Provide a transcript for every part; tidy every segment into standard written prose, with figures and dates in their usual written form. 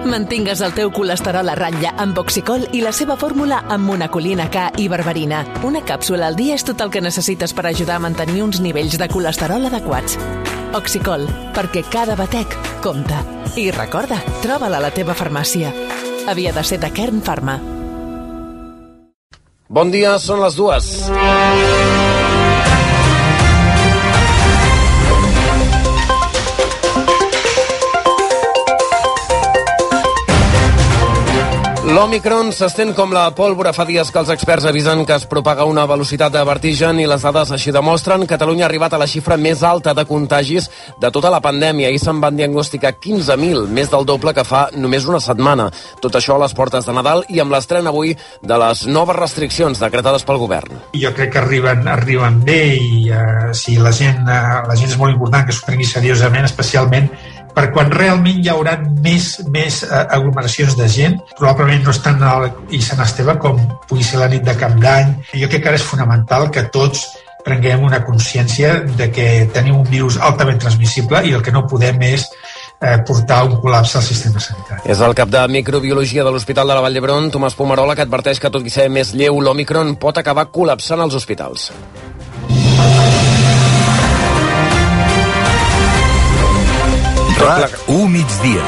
Mantingues el teu colesterol a ratlla amb Oxicol i la seva fórmula amb monacolina K i berberina. Una càpsula al dia és tot el que necessites per ajudar a mantenir uns nivells de colesterol adequats. Oxicol, perquè cada batec compta. I recorda, troba-la a la teva farmàcia. Havia de ser de Kern Pharma. Bon dia, són les 2. L'Òmicron s'estén com la pólvora. Fa dies que els experts avisen que es propaga a una velocitat de vertigen i les dades així demostren. Catalunya ha arribat a la xifra més alta de contagis de tota la pandèmia. Ahir se'n van diagnosticar 15.000, més del doble que fa només una setmana. Tot això a les portes de Nadal i amb l'estrena avui de les noves restriccions decretades pel govern. Jo crec que arriben bé i si la gent és molt important que s'ho prengui seriosament, especialment per quan realment hi haurà més aglomeracions de gent, probablement no és tan alt i Sant Esteve com pugui ser la nit de Cap d'Any. Jo crec que ara és fonamental que tots prenguem una consciència de que tenim un virus altament transmissible i el que no podem és portar un col·lapse al sistema sanitari. És el cap de microbiologia de l'Hospital de la Vall d'Hebron, Tomàs Pomerola, que adverteix que tot i ser més lleu, l'Òmicron pot acabar col·lapsant els hospitals. RAC1 migdia.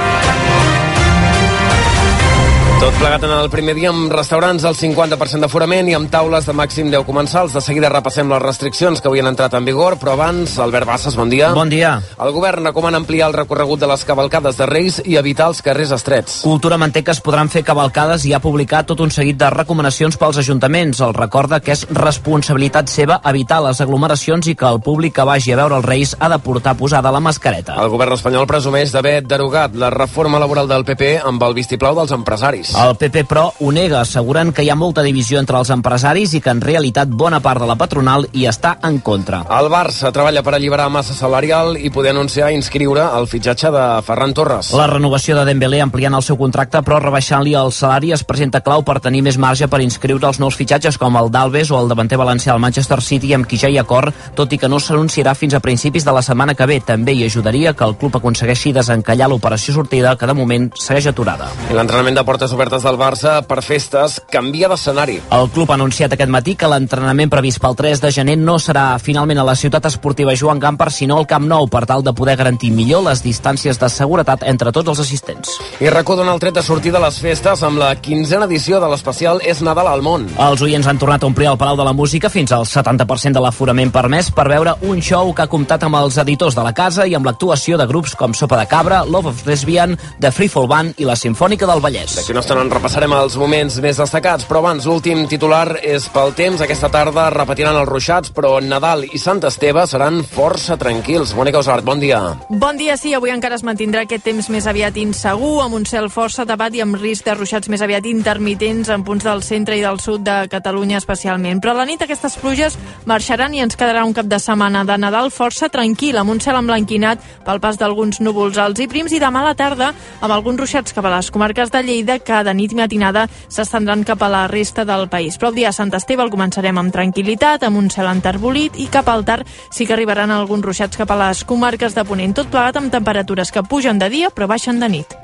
Tot plegat en el primer dia amb restaurants al 50% d'aforament i amb taules de màxim 10 comensals. De seguida repassem les restriccions que avui han entrat en vigor, però abans, Albert Bassas, bon dia. Bon dia. El govern recomana ampliar el recorregut de les cavalcades de Reis i evitar els carrers estrets. Cultura manté que es podran fer cavalcades i ha publicat tot un seguit de recomanacions pels ajuntaments. El recorda que és responsabilitat seva evitar les aglomeracions i que el públic que vagi a veure els Reis ha de portar posada la mascareta. El govern espanyol presumeix d'haver derogat la reforma laboral del PP amb el vistiplau dels empresaris. El PP, però, ho nega, asseguren que hi ha molta divisió entre els empresaris i que en realitat bona part de la patronal hi està en contra. El Barça treballa per alliberar massa salarial i poder anunciar inscriure el fitxatge de Ferran Torres. La renovació de Dembélé ampliant el seu contracte però rebaixant-li el salari es presenta clau per tenir més marge per inscriure els nous fitxatges com el d'Alves o el davanter valencià al Manchester City amb qui ja hi ha acord, tot i que no s'anunciarà fins a principis de la setmana que ve. També hi ajudaria que el club aconsegueixi desencallar l'operació sortida que de moment segueix aturada. I l'entrenament de portes obertes del Barça per festes canvia d'escenari. El club ha anunciat aquest matí que l'entrenament previst pel 3 de gener no serà finalment a la ciutat esportiva Joan Gamper, sinó al Camp Nou, per tal de poder garantir millor les distàncies de seguretat entre tots els assistents. I RAC1 dona el tret de sortir de les festes amb la 15a edició de l'especial És Nadal al món. Els oients han tornat a omplir el Palau de la Música fins al 70% de l'aforament permès per veure un show que ha comptat amb els editors de la casa i amb l'actuació de grups com Sopa de Cabra, Love of Lesbian, The Freefall Band i la Simfònica del Vallès. D'aquí no estan repassarem els moments més destacats, però abans l'últim titular és pel temps. Aquesta tarda repetiran els ruixats, però Nadal i Sant Esteve seran força tranquils. Mònica Osart, bon dia. Bon dia, sí, avui encara es mantindrà aquest temps més aviat insegur, amb un cel força tapat i amb risc de ruixats més aviat intermitents en punts del centre i del sud de Catalunya especialment. Però a la nit aquestes pluges marxaran i ens quedarà un cap de setmana de Nadal força tranquil, amb un cel emblanquinat pel pas d'alguns núvols alts i prims, i demà a la tarda amb alguns ruixats cap a les comarques de Lleida que de nit i matinada s'estendran cap a la resta del país. Però el dia de Sant Esteve el començarem amb tranquil·litat, amb un cel enterbolit, i cap al tard sí que arribaran alguns ruixats cap a les comarques de Ponent, tot plegat amb temperatures que pugen de dia però baixen de nit.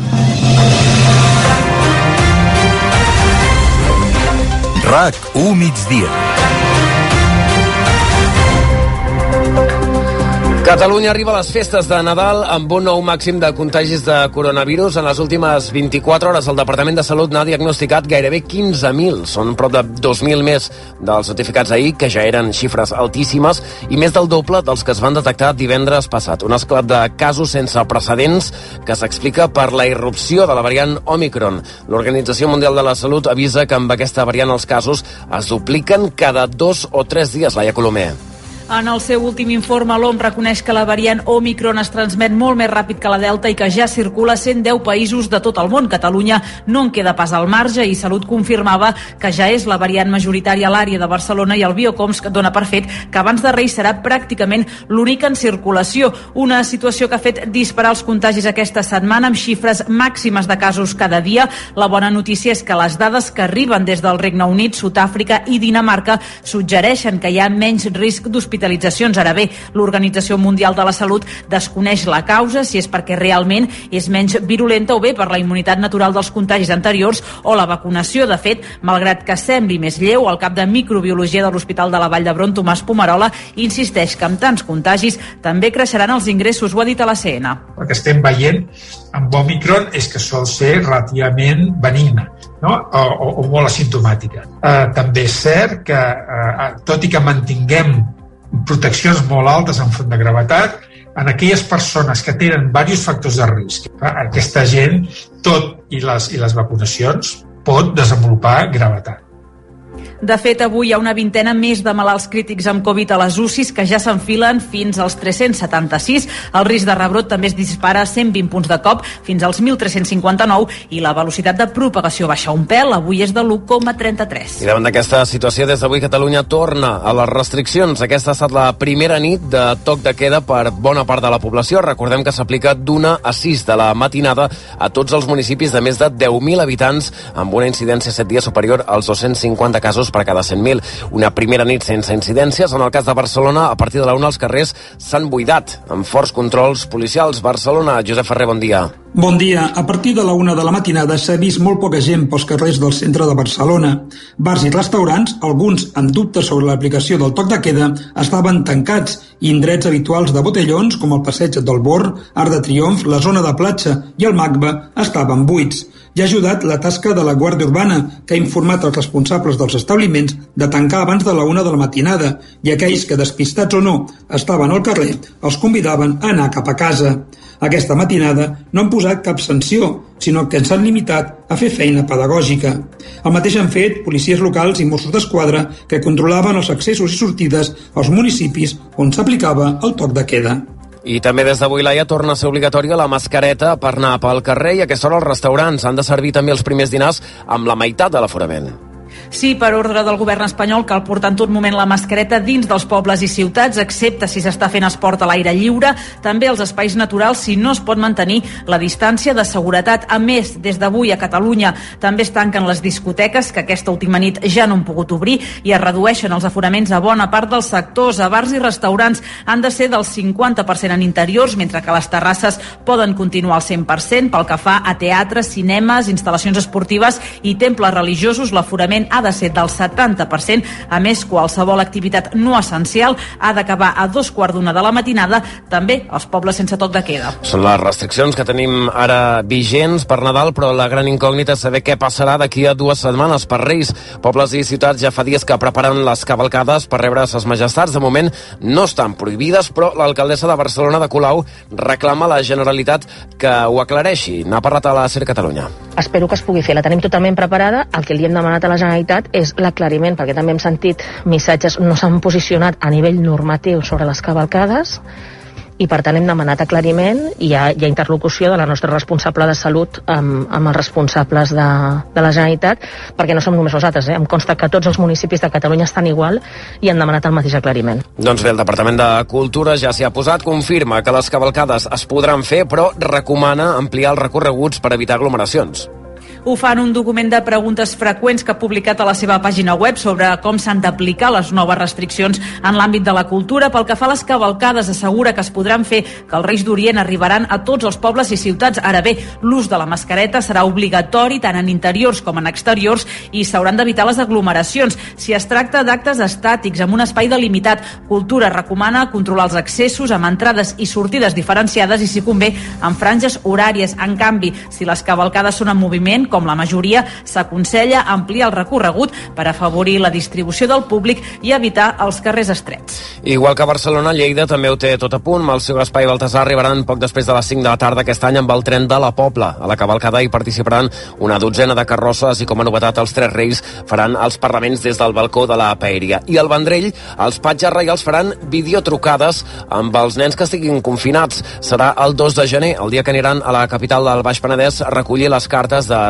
RAC1 migdia. Catalunya arriba a les festes de Nadal amb un nou màxim de contagis de coronavirus. En les últimes 24 hores el Departament de Salut n'ha diagnosticat gairebé 15.000. Són prop de 2.000 més dels notificats ahir, que ja eren xifres altíssimes, i més del doble dels que es van detectar divendres passat. Un esclat de casos sense precedents que s'explica per la irrupció de la variant Òmicron. L'Organització Mundial de la Salut avisa que amb aquesta variant els casos es dupliquen cada 2 o 3 dies. Laia Colomer. En el seu últim informe, l'OMS reconeix que la variant Òmicron es transmet molt més ràpid que la Delta i que ja circula a 110 països de tot el món. Catalunya no en queda pas al marge i Salut confirmava que ja és la variant majoritària a l'àrea de Barcelona i el Biocoms dona per fet que abans de Reis serà pràcticament l'únic en circulació. Una situació que ha fet disparar els contagis aquesta setmana amb xifres màximes de casos cada dia. La bona notícia és que les dades que arriben des del Regne Unit, Sud-àfrica i Dinamarca suggereixen que hi ha menys risc d'hospitalització hospitalitzacions. Ara bé, l'Organització Mundial de la Salut desconeix la causa, si és perquè realment és menys virulenta o bé per la immunitat natural dels contagis anteriors o la vacunació. De fet, malgrat que sembli més lleu, el cap de microbiologia de l'Hospital de la Vall d'Hebron, Tomàs Pomerola, insisteix que amb tants contagis també creixeran els ingressos. Ho ha dit a la CN. El que estem veient amb Omicron és que sol ser relativament benigna, no? o molt asimptomàtica. També és cert que, tot i que mantinguem proteccions molt altes enfront de gravetat, en aquelles persones que tenen diversos factors de risc, aquesta gent, tot i les vacunacions, pot desenvolupar gravetat. De fet, avui hi ha una vintena més de malalts crítics amb Covid a les UCIs que ja s'enfilen fins als 376. El risc de rebrot també es dispara a 120 punts de cop fins als 1.359 i la velocitat de propagació baixa un pèl. Avui és de l'1,33. I davant d'aquesta situació, des d'avui Catalunya torna a les restriccions. Aquesta ha estat la primera nit de toc de queda per bona part de la població. Recordem que s'aplica d'1 a 6 de la matinada a tots els municipis de més de 10.000 habitants amb una incidència 7 dies superior als 250 casos per cada 100.000. Una primera nit sense incidències. En el cas de Barcelona, a partir de la 1 els carrers s'han buidat amb forts controls policials. Barcelona, Josep Ferrer, bon dia. Bon dia. A partir de la 1 de la matinada s'ha vist molt poca gent pels carrers del centre de Barcelona. Bars i restaurants, alguns amb dubtes sobre l'aplicació del toc de queda, estaven tancats i indrets habituals de botellons, com el passeig del Born, Arc de Triomf, la zona de platja i el MACBA, estaven buits. Ja ha ajudat la tasca de la Guàrdia Urbana, que ha informat els responsables dels establiments de tancar abans de la 1 de la matinada, i aquells que, despistats o no, estaven al carrer, els convidaven a anar cap a casa. Aquesta matinada no han posat cap sanció, sinó que ens han limitat a fer feina pedagògica. El mateix han fet policies locals i Mossos d'Esquadra que controlaven els accessos i sortides als municipis on s'aplicava el toc de queda. I també des d'avui, Laia, torna a ser obligatòria la mascareta per anar pel carrer i a aquesta hora els restaurants han de servir també els primers dinars amb la meitat de l'aforament. Sí, per ordre del govern espanyol cal portar en tot moment la mascareta dins dels pobles i ciutats, excepte si s'està fent esport a l'aire lliure, també als espais naturals si no es pot mantenir la distància de seguretat. A més, des d'avui a Catalunya també es tanquen les discoteques, que aquesta última nit ja no han pogut obrir, i es redueixen els aforaments a bona part dels sectors. A bars i restaurants han de ser del 50% en interiors, mentre que les terrasses poden continuar al 100%. Pel que fa a teatres, cinemes, instal·lacions esportives i temples religiosos, l'aforament ha de ser del 70%. A més, qualsevol activitat no essencial ha d'acabar a 2:15 de la matinada, també als pobles sense toc de queda. Són les restriccions que tenim ara vigents per Nadal, però la gran incògnita és saber què passarà d'aquí a 2 setmanes per Reis. Pobles i ciutats ja fa dies que preparen les cavalcades per rebre ses majestats. De moment no estan prohibides, però l'alcaldessa de Barcelona, de Colau, reclama a la Generalitat que ho aclareixi. N'ha parlat a la SER Catalunya. Espero que es pugui fer. La tenim totalment preparada. El que li hem demanat a la Generalitat és l'aclariment, perquè també hem sentit missatges, no s'han posicionat a nivell normatiu sobre les cavalcades, i per tant hem demanat aclariment i hi ha interlocució de la nostra responsable de salut amb els responsables de la Generalitat, perquè no som només nosaltres, Em consta que tots els municipis de Catalunya estan igual i han demanat el mateix aclariment. Doncs bé, el Departament de Cultura ja s'hi ha posat, confirma que les cavalcades es podran fer, però recomana ampliar els recorreguts per evitar aglomeracions. Ho fa en un document de preguntes freqüents que ha publicat a la seva pàgina web sobre com s'han d'aplicar les noves restriccions en l'àmbit de la cultura. Pel que fa a les cavalcades, assegura que es podran fer, que els Reis d'Orient arribaran a tots els pobles i ciutats. Ara bé, l'ús de la mascareta serà obligatori tant en interiors com en exteriors i s'hauran d'evitar les aglomeracions. Si es tracta d'actes estàtics amb un espai delimitat, Cultura recomana controlar els accessos amb entrades i sortides diferenciades i, si convé, amb franges horàries. En canvi, si les cavalcades són en moviment, com la majoria, s'aconsella ampliar el recorregut per afavorir la distribució del públic i evitar els carrers estrets. Igual que Barcelona, Lleida també ho té tot a punt. Amb el seu espai Baltasar arribaran poc després de les 5 de la tarda aquest any amb el tren de la Pobla. A la cavalcada hi participaran una dotzena de carrosses i, com a novetat, els 3 Reis faran els parlaments des del balcó de la Paeria. I al Vendrell, els patges reials faran videotrucades amb els nens que estiguin confinats. Serà el 2 de gener, el dia que aniran a la capital del Baix Penedès a recollir les cartes de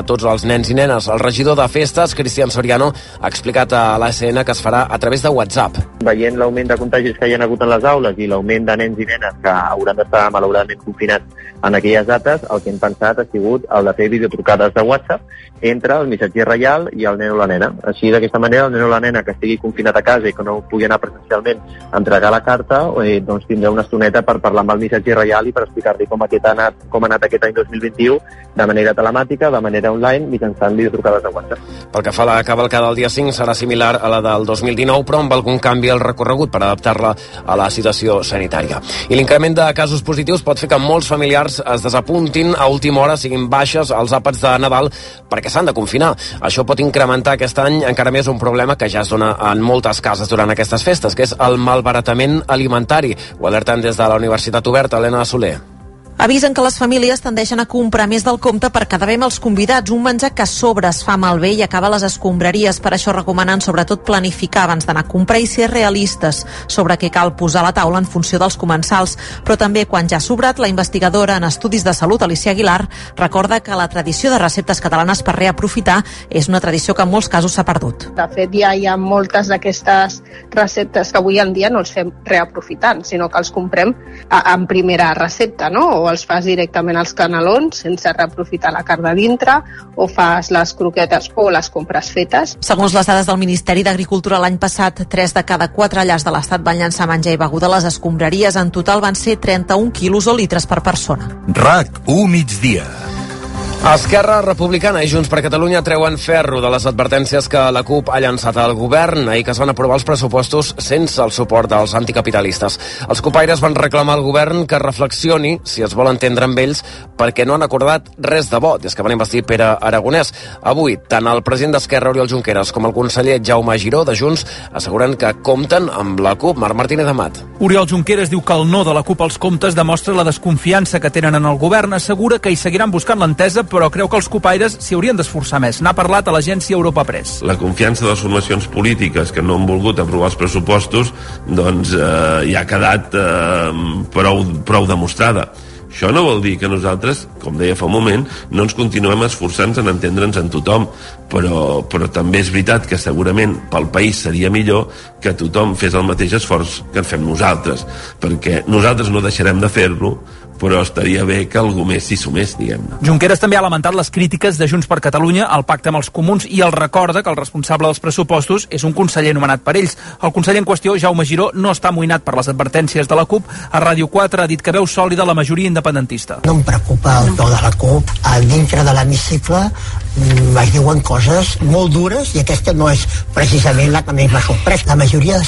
tots els nens i nenes. El regidor de festes, Cristian Soriano, ha explicat a l'ASN que es farà a través de WhatsApp. Veient l'augment de contagis que hi ha hagut en les aules i l'augment de nens i nenes que hauran d'estar malauradament confinats en aquelles dates, el que hem pensat ha sigut el de fer videotrucades de WhatsApp entre el missatger reial i el nen o la nena. Així, d'aquesta manera, el nen o la nena que estigui confinat a casa i que no pugui anar presencialment a entregar la carta, doncs tindrà una estoneta per parlar amb el missatger reial i per explicar-li com ha anat aquest any 2021 de manera telemàtica, de manera online, mitjançant videotrucades de WhatsApp. Pel que fa a la cavalcada del dia 5 serà similar a la del 2019, però amb algun canvi al recorregut per adaptar-la a la situació sanitària. I l'increment de casos positius pot fer que molts familiars es desapuntin a última hora, siguin baixes als àpats de Nadal perquè s'han de confinar. Això pot incrementar aquest any encara més un problema que ja es dona en moltes cases durant aquestes festes, que és el malbaratament alimentari. Ho alerten des de la Universitat Oberta, Helena Soler. Avisen que les famílies tendeixen a comprar més del compte per quedar bé amb els convidats, un menjar que a sobre es fa malbé i acaba a les escombraries. Per això recomanen sobretot planificar abans d'anar a comprar i ser realistes sobre què cal posar a la taula en funció dels comensals. Però també, quan ja ha sobrat, la investigadora en estudis de salut, Alicia Aguilar, recorda que la tradició de receptes catalanes per reaprofitar és una tradició que en molts casos s'ha perdut. De fet, ja hi ha moltes d'aquestes receptes que avui en dia no els fem reaprofitant, sinó que els comprem en primera recepta, no? O els fas directament als canelons sense reaprofitar la carn de dintre, o fas les croquetes o les compres fetes. Segons les dades del Ministeri d'Agricultura, l'any passat 3 de cada 4 llars de l'Estat van llançar menjar i beguda a les escombraries. En total van ser 31 quilos o litres per persona. RAC1 migdia. Esquerra Republicana i Junts per Catalunya treuen ferro de les advertències que la CUP ha llançat al govern ahir que es van aprovar els pressupostos sense el suport dels anticapitalistes. Els cupaires van reclamar al govern que reflexioni, si es vol entendre amb ells, perquè no han acordat res de bo des que van investir Pere Aragonès. Avui, tant el president d'Esquerra, Oriol Junqueras, com el conseller Jaume Giró, de Junts, asseguren que compten amb la CUP. Marc Martínez Amat. Oriol Junqueras diu que el no de la CUP als comptes demostra la desconfiança que tenen en el govern. Assegura que hi seguiran buscant l'entesa, però creu que els cupaires s'hi haurien d'esforçar més. N'ha parlat a l'agència Europa Press. La confiança de les formacions polítiques que no han volgut aprovar els pressupostos doncs ja ha quedat prou demostrada. Això no vol dir que nosaltres, com deia fa un moment, no ens continuem esforçant en entendre'ns en tothom, però també és veritat que segurament pel país seria millor que tothom fes el mateix esforç que en fem nosaltres, perquè nosaltres no deixarem de fer-lo, però estaria bé que algú més s'hi sumés, diguem-ne. Junqueras també ha lamentat les crítiques de Junts per Catalunya al pacte amb els comuns i el recorda que el responsable dels pressupostos és un conseller nomenat per ells. El conseller en qüestió, Jaume Giró, no està amoïnat per les advertències de la CUP. A Ràdio 4 ha dit que veu sòlida la majoria independentista. No em preocupa el to de la CUP. Dintre de l'hemicicle es diuen coses molt dures i aquesta no és precisament la que més m'ha sorprès. La majoria del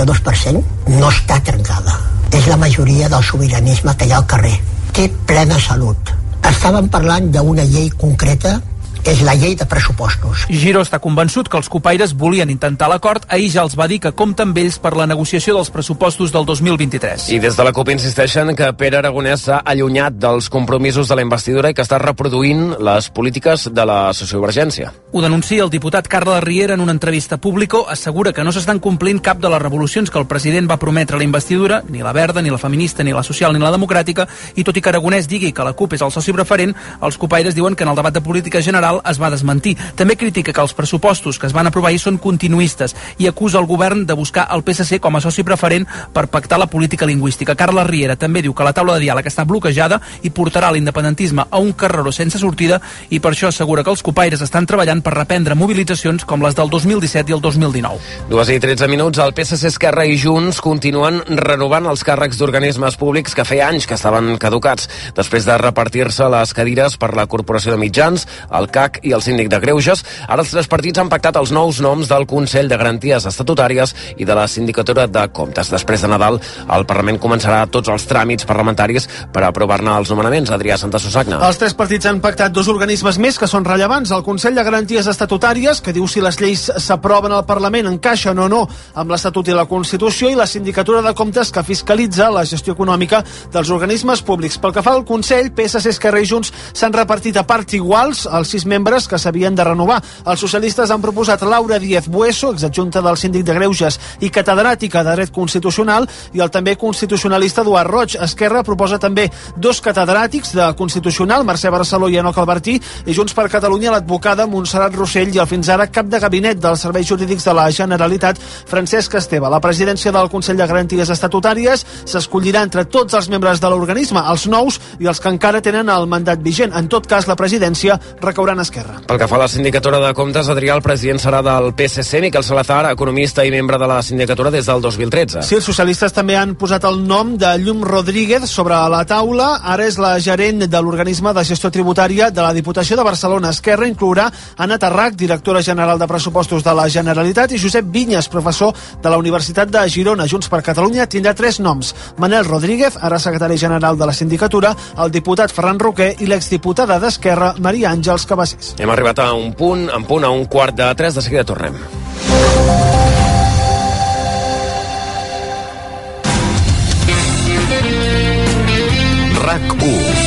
52% no està trencada. És la majoria del sobiranisme que hi ha al carrer. Té plena salut. Estàvem parlant d'una llei concreta, és la llei de pressupostos. Giró està convençut que els cupaires volien intentar l'acord. Ahir ja els va dir que compten amb ells per la negociació dels pressupostos del 2023. I des de la CUP insisteixen que Pere Aragonès s'ha allunyat dels compromisos de la investidura i que està reproduint les polítiques de la sociovergència. Ho denuncia el diputat Carles Riera en una entrevista pública. Assegura que no s'estan complint cap de les revolucions que el president va prometre a la investidura, ni la verda, ni la feminista, ni la social, ni la democràtica, i tot i que Aragonès digui que la CUP és el soci preferent, els cupaires diuen que en el debat de política general es va desmentir. També critica que els pressupostos que es van aprovar ahir són continuistes i acusa el govern de buscar el PSC com a soci preferent per pactar la política lingüística. Carles Riera també diu que la taula de diàleg està bloquejada i portarà l'independentisme a un carreró sense sortida, i per això assegura que els cupaires estan treballant per reprendre mobilitzacions com les del 2017 i el 2019. 2:13. El PSC, Esquerra i Junts continuen renovant els càrrecs d'organismes públics que feia anys que estaven caducats, després de repartir-se les cadires per la Corporació de Mitjans, el CAC i el Síndic de Greuges. Ara els tres partits han pactat els nous noms del Consell de Garanties Estatutàries i de la Sindicatura de Comptes. Després de Nadal, el Parlament començarà tots els tràmits parlamentaris per aprovar-ne els nomenaments. Adrià Santasusagna. Els tres partits han pactat dos organismes més que són rellevants. El Consell de Garanties Estatutàries, que diu si les lleis s'aproven al Parlament encaixen o no amb l'Estatut i la Constitució, i la Sindicatura de Comptes, que fiscalitza la gestió econòmica dels organismes públics. Pel que fa al Consell, PSC, Esquerra i Junts s'han repartit a parts iguals els 6 6 membres que s'havien de renovar. Els socialistes han proposat Laura Díez Bueso, exadjunta del síndic de Greuges i catedràtica de dret constitucional, i el també constitucionalista Eduard Roig. Esquerra proposa també 2 catedràtics de Constitucional, Mercè Barceló i Enoc Albertí, i Junts per Catalunya l'advocada Montserrat Rossell i el fins ara cap de gabinet dels serveis jurídics de la Generalitat, Francesc Esteve. La presidència del Consell de Garanties Estatutàries s'escollirà entre tots els membres de l'organisme, els nous i els que encara tenen el mandat vigent. En tot cas, la presidència recaurà en Esquerra. Pel que fa a la Sindicatura de Comptes, Adrià, el president serà del PSC. Miquel Salazar, economista i membre de la Sindicatura des del 2013. Sí, els socialistes també han posat el nom de Llum Rodríguez sobre la taula. Ara és la gerent de l'organisme de gestió tributària de la Diputació de Barcelona. Esquerra inclourà Anna Tarrach, directora general de pressupostos de la Generalitat, i Josep Vinyes, professor de la Universitat de Girona. Junts per Catalunya tindrà 3 noms: Manel Rodríguez, ara secretari general de la Sindicatura, el diputat Ferran Roquer i l'exdiputada d'Esquerra, Maria Àngels Cabasés. Hem arribat a un punt, a 2:45, de seguida tornem. RAC1.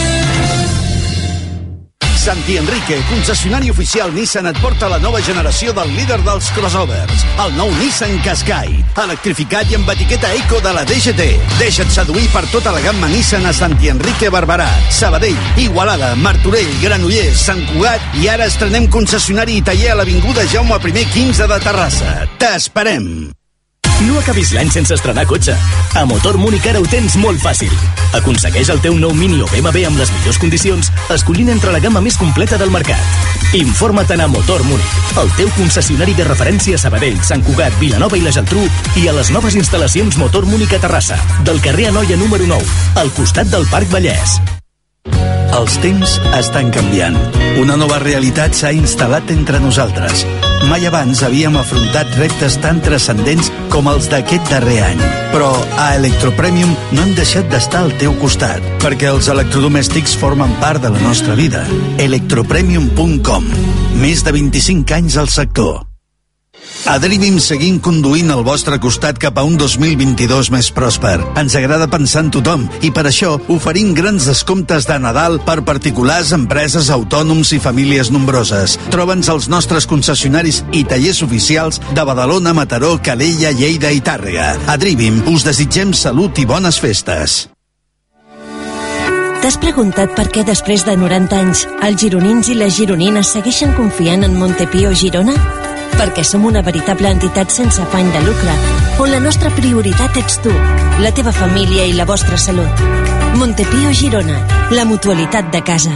Santi Enrique, concessionari oficial Nissan, et porta la nova generació del líder dels crossovers, el nou Nissan Qashqai, electrificat i amb etiqueta eco de la DGT. Deixa't seduir per tota la gamma Nissan a Santi Enrique Barberà, Sabadell, Igualada, Martorell, Granollers, Sant Cugat, i ara estrenem concessionari i taller a l'avinguda Jaume I 15 de Terrassa. T'esperem! No acabis l'any sense estrenar cotxe. A Motor Múnich ara ho tens molt fàcil. Aconsegueix el teu nou Mini o BMW amb les millors condicions, escollint entre la gamma més completa del mercat. Informa't a Motor Múnich, el teu concessionari de referència a Sabadell, Sant Cugat, Vilanova i la Geltrú, i a les noves instal·lacions Motor Múnich a Terrassa, del carrer Anoia número 9, al costat del Parc Vallès. Els temps estan canviant. Una nova realitat s'ha instal·lat entre nosaltres. Mai abans havíem afrontat reptes tan transcendents com els d'aquest darrer any. Però a Electropremium no hem deixat d'estar al teu costat, perquè els electrodomèstics formen part de la nostra vida. Electropremium.com. Més de 25 anys al sector. A Drivim seguim conduint al vostre costat cap a un 2022 més pròsper. Ens agrada pensar en tothom i per això oferim grans descomptes de Nadal per particulars, empreses, autònoms i famílies nombroses. Troba'ns als nostres concessionaris i tallers oficials de Badalona, Mataró, Calella, Lleida i Tàrrega. A Drivim us desitgem salut i bones festes. T'has preguntat per què després de 90 anys els gironins i les gironines segueixen confiant en Montepío Girona? Perquè som una veritable entitat sense afany de lucre, on la nostra prioritat ets tu, la teva família i la vostra salut. Montepío Girona, la mutualitat de casa.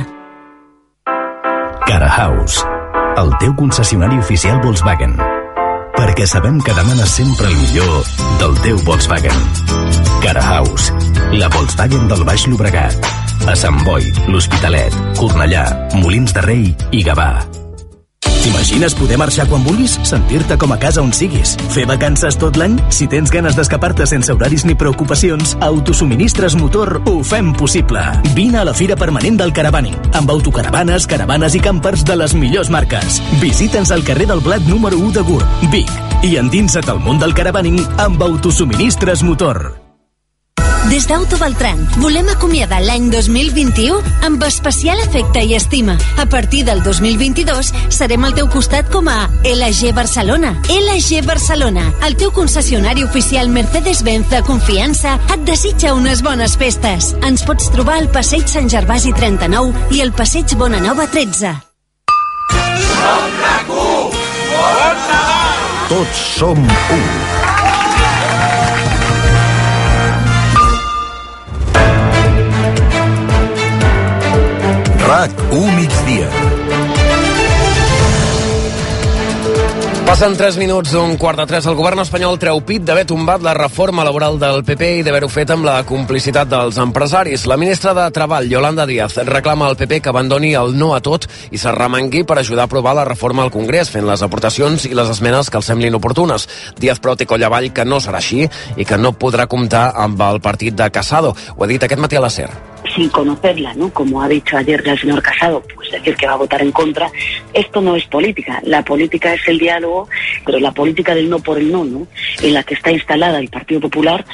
Cara House, el teu concessionari oficial Volkswagen. Perquè sabem que demanes sempre el millor del teu Volkswagen. Cara House, la Volkswagen del Baix Llobregat. A Sant Boi, l'Hospitalet, Cornellà, Molins de Rei i Gavà. T'imagines poder marxar quan vulguis? Sentir-te com a casa on siguis? Fer vacances tot l'any? Si tens ganes d'escapar-te sense horaris ni preocupacions, Autosuministres Motor ho fem possible. Vine a la Fira Permanent del Caravaning, amb autocaravanes, caravanes i campers de les millors marques. Visita'ns al carrer del Blat número 1 de Gurb, Vic, i endinsa't al món del caravaning amb Autosuministres Motor. Des d'Auto Beltrán volem acomiadar l'any 2021 amb especial afecte i estima. A partir del 2022 serem al teu costat com a LG Barcelona. LG Barcelona, el teu concessionari oficial Mercedes-Benz de confiança, et desitja unes bones festes. Ens pots trobar al Passeig Sant Gervasi 39 i al Passeig Bonanova 13. Tots som u. RAC1 migdia. Passen 3 minuts d'un 2:45. El govern espanyol treu pit d'haver tombat la reforma laboral del PP i d'haver-ho fet amb la complicitat dels empresaris. La ministra de Treball, Yolanda Díaz, reclama al PP que abandoni el no a tot i s'arremangui per ajudar a aprovar la reforma al Congrés, fent les aportacions i les esmenes que els semblin oportunes. Díaz, però, té coll avall que no serà així i que no podrà comptar amb el partit de Casado. Ho ha dit aquest matí a la SER. Sin conocerla, ¿no? Como ha dicho ayer el señor Casado, pues decir que va a votar en contra. Esto no es política. La política es el diálogo, pero la política del no por el no, ¿no? En la que está instalada el Partido Popular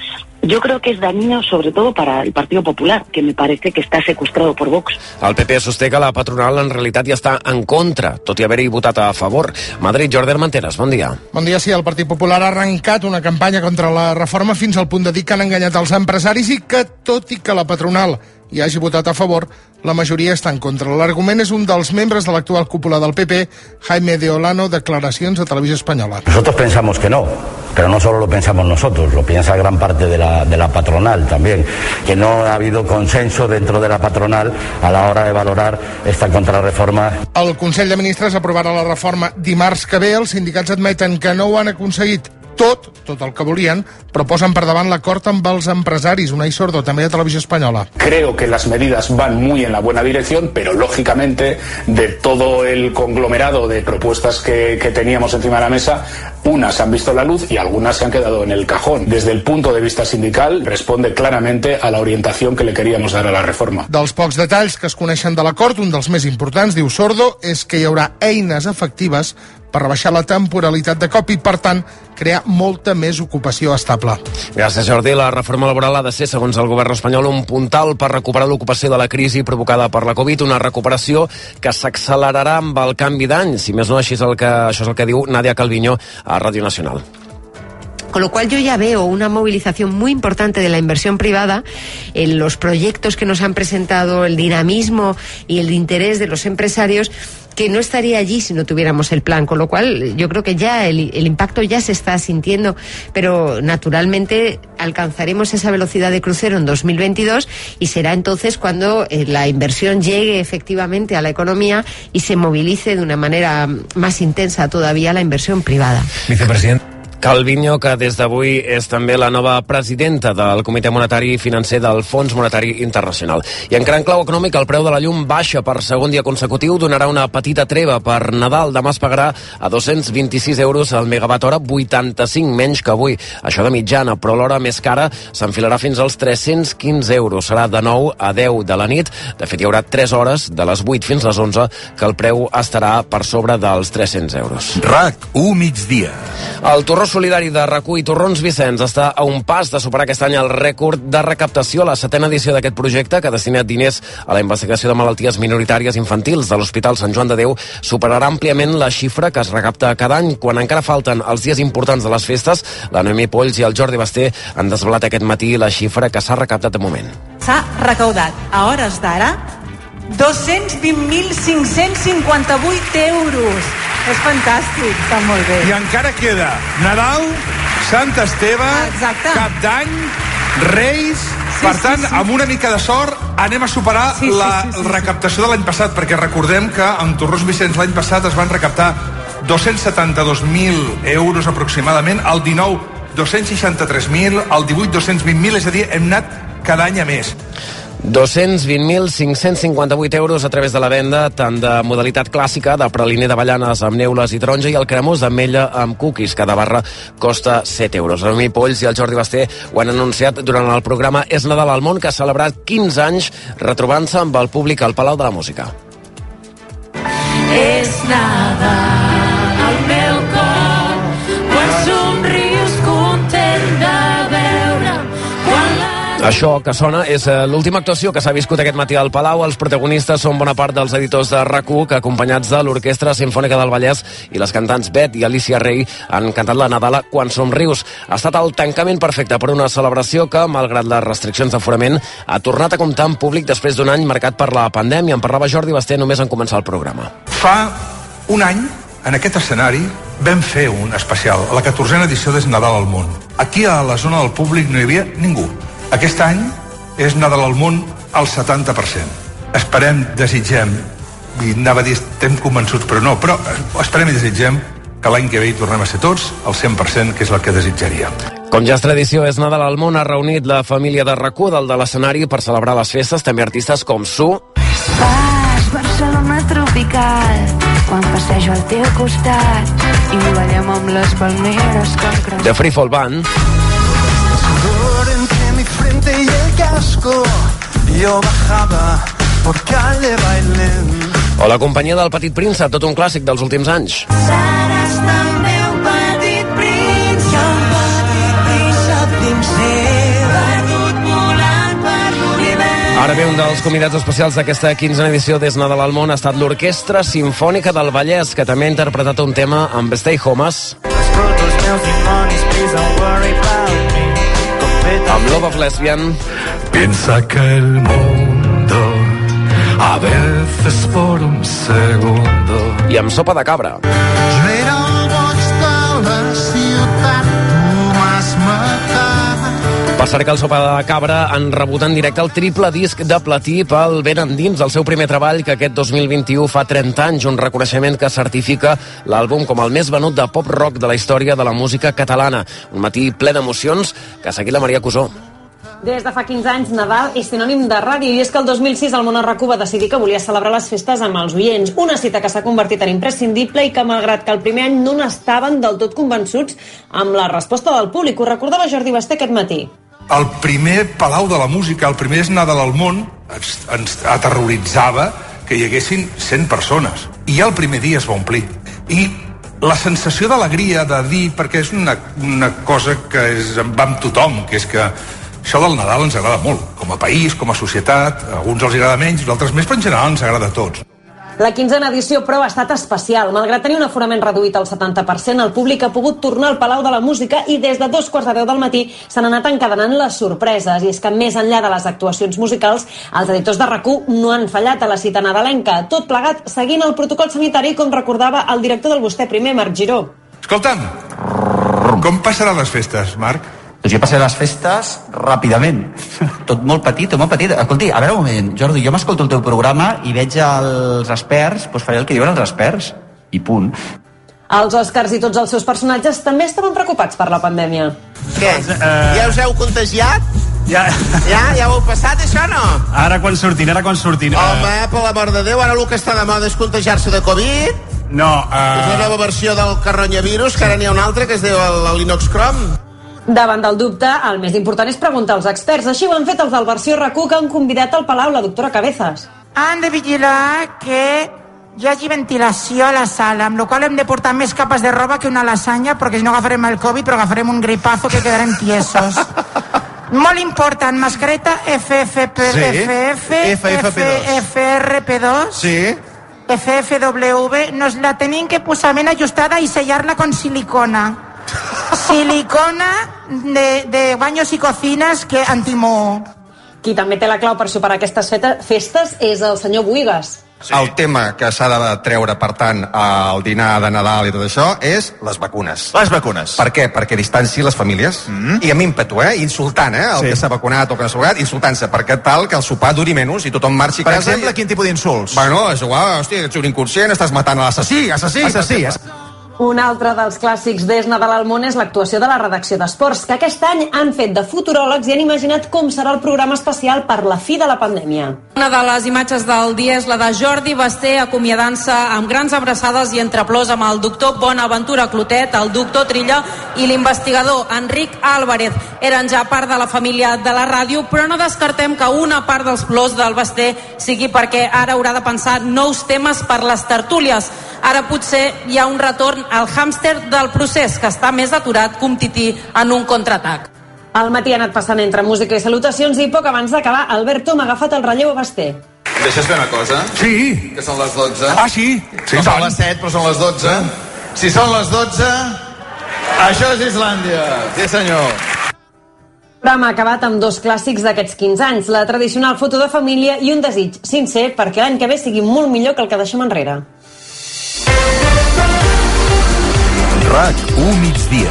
Yo creo que es dañino sobre todo para el Partido Popular, que me parece que está secuestrado por Vox. El PP sosté que la patronal en realitat hi està en contra, tot i haver-hi votat a favor. Madrid, Jordi Armenteres, bon dia. Bon dia, sí, el Partit Popular ha arrencat una campanya contra la reforma fins al punt de dir que han enganyat els empresaris i que, tot i que la patronal hi hagi votat a favor, la majoria està en contra. L'argument és un dels membres de l'actual cúpula del PP, Jaime de Olano, declaracions a Televisió Espanyola. Nosotros pensamos que no, pero no solo lo pensamos nosotros, lo piensa gran parte de la patronal también, que no ha habido consenso dentro de la patronal a la hora de valorar esta contrarreforma. El Consell de Ministres aprovarà la reforma dimarts que ve. Els sindicats admeten que no ho han aconseguit tot el que volien, però posen per davant l'acord amb els empresaris. Unai Sordo, també a Televisió Espanyola. Creo que las medidas van muy en la buena dirección, pero lógicamente de todo el conglomerado de propuestas que teníamos encima de la mesa, unas han visto la luz y algunas se han quedado en el cajón. Desde el punto de vista sindical, responde claramente a la orientación que le queríamos dar a la reforma. Dels pocs detalls que es coneixen de l'acord, un dels més importants, diu Sordo, és que hi haurà eines efectives per rebaixar la temporalitat de cop i, per tant, crear molta més ocupació estable. Gràcies, Jordi. La reforma laboral ha de ser, segons el govern espanyol, un puntal per recuperar l'ocupació de la crisi provocada per la Covid, una recuperació que s'accelerarà amb el canvi d'any. Si més no, això és el que diu Nadia Calviño a Radio Nacional. Con lo cual yo ya veo una movilización muy importante de la inversión privada en los proyectos que nos han presentado, el dinamismo y el interés de los empresarios, que no estaría allí si no tuviéramos el plan, con lo cual yo creo que ya el impacto ya se está sintiendo, pero naturalmente alcanzaremos esa velocidad de crucero en 2022 y será entonces cuando la inversión llegue efectivamente a la economía y se movilice de una manera más intensa todavía la inversión privada. Vicepresident Calviño, que des d'avui és també la nova presidenta del Comitè Monetari i Financer del Fons Monetari Internacional. I encara en clau econòmic, el preu de la llum baixa per segon dia consecutiu, donarà una petita treva per Nadal. Demà es pagarà a 226 euros al megawatt hora, 85 menys que avui. Això de mitjana, però l'hora més cara s'enfilarà fins als 315 euros. Serà de 9 a 10 de la nit. De fet, hi haurà 3 hores, de les 8 fins les 11, que el preu estarà per sobre dels 300 euros. RAC1 migdia. El Torró Solidari de RAC1 i Torrons Vicenç està a un pas de superar aquest any el rècord de recaptació. La 7ª edició d'aquest projecte, que ha destinat diners a la investigació de malalties minoritàries infantils de l'Hospital Sant Joan de Déu, superarà àmpliament la xifra que es recapta cada any. Quan encara falten els dies importants de les festes, la Noemí Polls i el Jordi Basté han desvelat aquest matí la xifra que s'ha recaptat de moment. S'ha recaudat a hores d'ara 220.558 euros. És fantàstic, està molt bé. I encara queda Nadal, Sant Esteve, Cap d'Any, Reis... Per tant, amb una mica de sort anem a superar la recaptació de l'any passat, perquè recordem que en Torrons Vicenç l'any passat es van recaptar 272.000 euros aproximadament, el 19 263.000, el 18 220.000, és a dir, hem anat cada any a més. 220.558 euros a través de la venda tant de modalitat clàssica de praliner d'avellanes amb neules i taronja i el cremós d'ametlla amb cookies. Cada barra costa 7 euros. El Noemí Polls i el Jordi Basté ho han anunciat durant el programa És Nadal al món, que ha celebrat 15 anys retrobant-se amb el públic al Palau de la Música. És Nadal al meu cor, quan somrius content de veure'm, quan la... Això que sona és l'última actuació que s'ha viscut aquest matí al Palau. Els protagonistes són bona part dels editors de RAC1, que acompanyats de l'Orquestra Simfònica del Vallès i les cantants Bet i Alicia Rey han cantat la Nadala Quan somrius. Ha estat el tancament perfecte per una celebració que, malgrat les restriccions d'aforament, ha tornat a comptar amb públic després d'un any marcat per la pandèmia. En parlava Jordi Basté només en començar el programa. Fa un any, en aquest escenari, vam fer un especial, a la 14a edició d'És Nadal al món. Aquí a la zona del públic no hi havia ningú. Aquest any és Nadal al món al 70%. Esperem, desitgem, i anava a dir estem convençuts, però no, però esperem i desitgem que l'any que ve hi tornem a ser tots al 100%, que és el que desitjaríem. Com ja és tradició, És Nadal al món ha reunit la família de RAC1 dalt de l'escenari per celebrar les festes, també artistes com Su. Vas, Barcelona tropical, quan passejo al teu costat i ballem amb les palmeres com creu. The Free Fall Band. Y el casco, yo bajaba por calle bailén. O la companyia del Petit Príncep, tot un clàssic dels últims anys. Seràs també un petit príncep, un petit príncep dins seva. Ara bé, un dels convidats especials d'aquesta 15a edició d'És Nadal al Món ha estat l'Orquestra Simfònica del Vallès, que també ha interpretat un tema amb Stay Homes. Amb Love of Lesbian. Piensa que el mundo a veces por un segundo. I amb Sopa de Cabra. Jo era el boig de la ciutat, tu m'has matat. Per cert que el Sopa de Cabra han rebut en directe el triple disc de platí pel Ben Endins, el seu primer treball, que aquest 2021 fa 30 anys, un reconeixement que certifica l'àlbum com el més venut de pop-rock de la història de la música catalana. Un matí ple d'emocions que ha seguit la Maria Cusó. Des de fa 15 anys, Nadal és sinònim de ràdio, i és que el 2006 el Món RAC1 va decidir que volia celebrar les festes amb els oients, una cita que s'ha convertit en imprescindible i que, malgrat que el primer any no n'estaven del tot convençuts amb la resposta del públic. Ho recordava Jordi Basté aquest matí. El primer Palau de la Música, el primer És Nadal al Món, ens aterroritzava que hi haguessin 100 persones. I ja el primer dia es va omplir. I la sensació d'alegria de dir, perquè és una cosa que va amb tothom, que és que això del Nadal ens agrada molt, com a país, com a societat, a alguns els agrada menys, a altres més, però en general ens agrada a tots. La 15a edició, però, ha estat especial. Malgrat tenir un aforament reduït al 70%, el públic ha pogut tornar al Palau de la Música i des de 2:45 del matí s'han anat encadenant les sorpreses. I és que, més enllà de les actuacions musicals, els editors de RAC1 no han fallat a la cita nadalenca. Tot plegat seguint el protocol sanitari, com recordava el director del Vostè Primer, Marc Giró. Escolta'm, com passaran les festes, Marc? Doncs jo passaré les festes ràpidament. Tot molt petit, tot molt petit. Escolti, a veure un moment, Jordi, jo m'escolto el teu programa i veig els experts, doncs faré el que diuen els experts. I punt. Els Oscars i tots els seus personatges també estaven preocupats per la pandèmia. Què? Ja us heu contagiat? Ja ho heu passat, això, no? Ara quan sortin. Home, per l'amor de Déu, ara el que està de moda és contagiar-se de Covid. No, És la nova versió del carronyavirus, que ara n'hi ha un altre, que es diu l'Inox Chrome. Davant del dubte, el més important és preguntar als experts. Així ho han fet els del Versió RAC1, que han convidat al Palau la doctora Cabezas. Han de vigilar que hi hagi ventilació a la sala, amb la qual hem de portar més capes de roba que una lasanya, perquè si no agafarem el Covid, però agafarem un gripazo que quedarem tiesos. Molt important, mascareta FFP2, Sí. FFW, nos la tenim que posar ben ajustada i sellar-la con silicona. Silicona de baños y cocinas que antimoho. Qui també té la clau per superar aquestes festes és el senyor Buigas. Sí. El tema que s'ha de treure, per tant, al dinar de Nadal i tot això, és les vacunes. Les vacunes. Per què? Perquè distanci les famílies. I amb ímpetu, insultant, el que s'ha vacunat o que no s'ha vacunat, insultant-se, perquè tal que el sopar duri menys i tothom marxi a casa. Per exemple, quin tipus d'insults? Bueno, és igual, hòstia, ets un inconscient, estàs matant a l'assassí. Un altre dels clàssics d'És Nadal al Món és l'actuació de la redacció d'Esports, que aquest any han fet de futuròlegs i han imaginat com serà el programa especial per la fi de la pandèmia. Una de les imatges del dia és la de Jordi Basté acomiadant-se amb grans abraçades i entre plors amb el doctor Bonaventura Clotet, el doctor Trilla i l'investigador Enric Álvarez. Eren ja part de la família de la ràdio, però no descartem que una part dels plors del Basté sigui perquè ara haurà de pensar nous temes per les tertúlies. Ara potser hi ha un retorn al hàmster del procés, que està més aturat que un tití en un contraatac. El matí ha anat passant entre música i salutacions i poc abans d'acabar, Alberto m'ha agafat el relleu a Basté. Deixes fer una cosa? Sí. Que són les 12. Ah, sí? No són les 7, però són les 12. Si són les 12, això és Islàndia. Sí, senyor. El programa ha acabat amb dos clàssics d'aquests 15 anys, la tradicional foto de família i un desig sincer perquè l'any que ve sigui molt millor que el que deixem enrere. RAC1 migdia.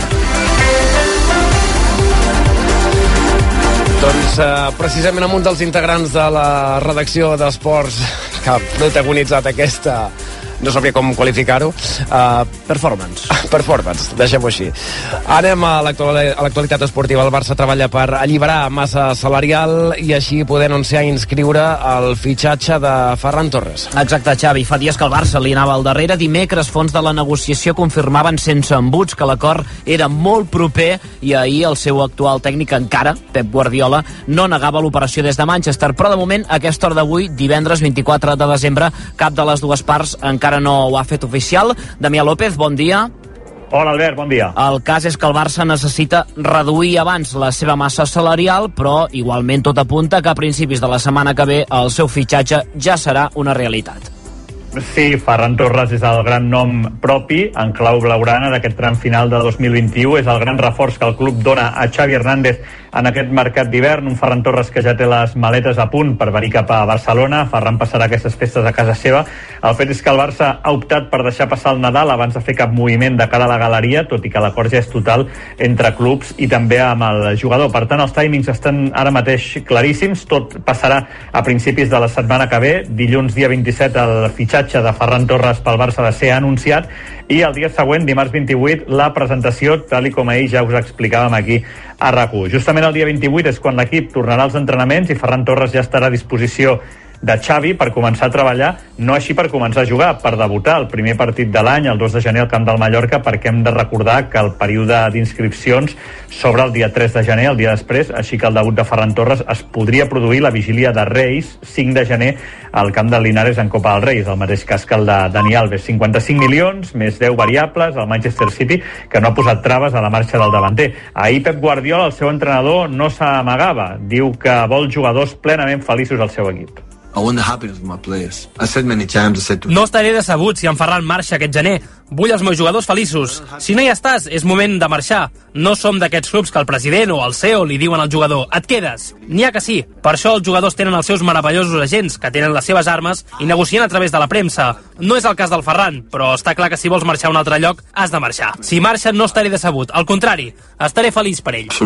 Doncs precisament amb un dels integrants de la redacció d'Esports que ha protagonitzat aquesta... no sabria com qualificar-ho. Performance, deixem-ho així. Anem a l'actualitat esportiva. El Barça treballa per alliberar massa salarial i així poder anunciar i inscriure el fitxatge de Ferran Torres. Exacte, Xavi. Fa dies que el Barça li anava al darrere. Dimecres, fons de la negociació confirmaven sense embuts que l'acord era molt proper i ahir el seu actual tècnic encara, Pep Guardiola, no negava l'operació des de Manchester. Però de moment, a aquesta hora d'avui, divendres 24 de desembre, cap de les dues parts encara no ho ha fet oficial. Damià López, bon dia. Hola, Albert, bon dia. El cas és que el Barça necessita reduir abans la seva massa salarial, però igualment tot apunta que a principis de la setmana que ve el seu fitxatge ja serà una realitat. Sí, Ferran Torres és el gran nom propi en clau blaugrana d'aquest tram final de 2021. És el gran reforç que el club dona a Xavi Hernández en aquest mercat d'hivern. Un Ferran Torres que ja té les maletes a punt per venir cap a Barcelona. Ferran passarà aquestes festes a casa seva. El fet és que el Barça ha optat per deixar passar el Nadal abans de fer cap moviment de cara a la galeria, tot i que l'acord ja és total entre clubs i també amb el jugador. Per tant, els timings estan ara mateix claríssims. Tot passarà a principis de la setmana que ve. Dilluns, dia 27, el fitxatge de Ferran Torres pel Barça va ser anunciat i el dia següent, dimarts 28, la presentació, tal i com ahir ja us explicàvem aquí a RAC1. Justament el dia 28 és quan l'equip tornarà als entrenaments i Ferran Torres ja estarà a disposició de Xavi per començar a treballar, no així per començar a jugar, per debutar el primer partit de l'any, el 2 de gener al camp del Mallorca, perquè hem de recordar que el període d'inscripcions s'obre el dia 3 de gener, el dia després, així que el debut de Ferran Torres es podria produir la vigília de Reis, 5 de gener, al camp de Linares en Copa del Rei. És el mateix cas que el de Dani Alves. 55 milions, més 10 variables, al Manchester City, que no ha posat traves a la marxa del davanter. Ahir Pep Guardiola, el seu entrenador, no s'amagava. Diu que vol jugadors plenament feliços al seu equip. No estaré decebut si en Ferran marxa aquest gener. Vull els meus jugadors feliços. Si no hi estàs, és moment de marxar. No som d'aquests clubs que el president o el CEO li diuen al jugador et quedes. N'hi ha que sí. Per això els jugadors tenen els seus meravellosos agents, que tenen les seves armes i negocien a través de la premsa. No és el cas del Ferran, però està clar que si vols marxar a un altre lloc, has de marxar. Si marxa, no estaré decebut. Al contrari, estaré feliç per ell.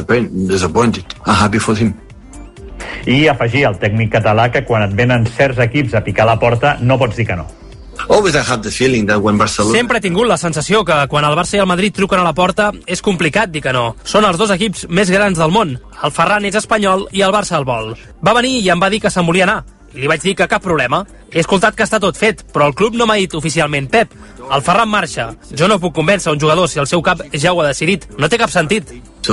I afegir al tècnic català que quan et venen certs equips a picar la porta no pots dir que no. Sempre he tingut la sensació que quan el Barça i el Madrid truquen a la porta és complicat dir que no. Són els dos equips més grans del món. El Ferran és espanyol i el Barça el vol. Va venir i em va dir que se'n volia anar. I li vaig dir que cap problema. He escoltat que està tot fet, però el club no m'ha dit oficialment Pep, el Ferran marxa. Jo no puc convèncer un jugador si el seu cap ja ho ha decidit. No té cap sentit.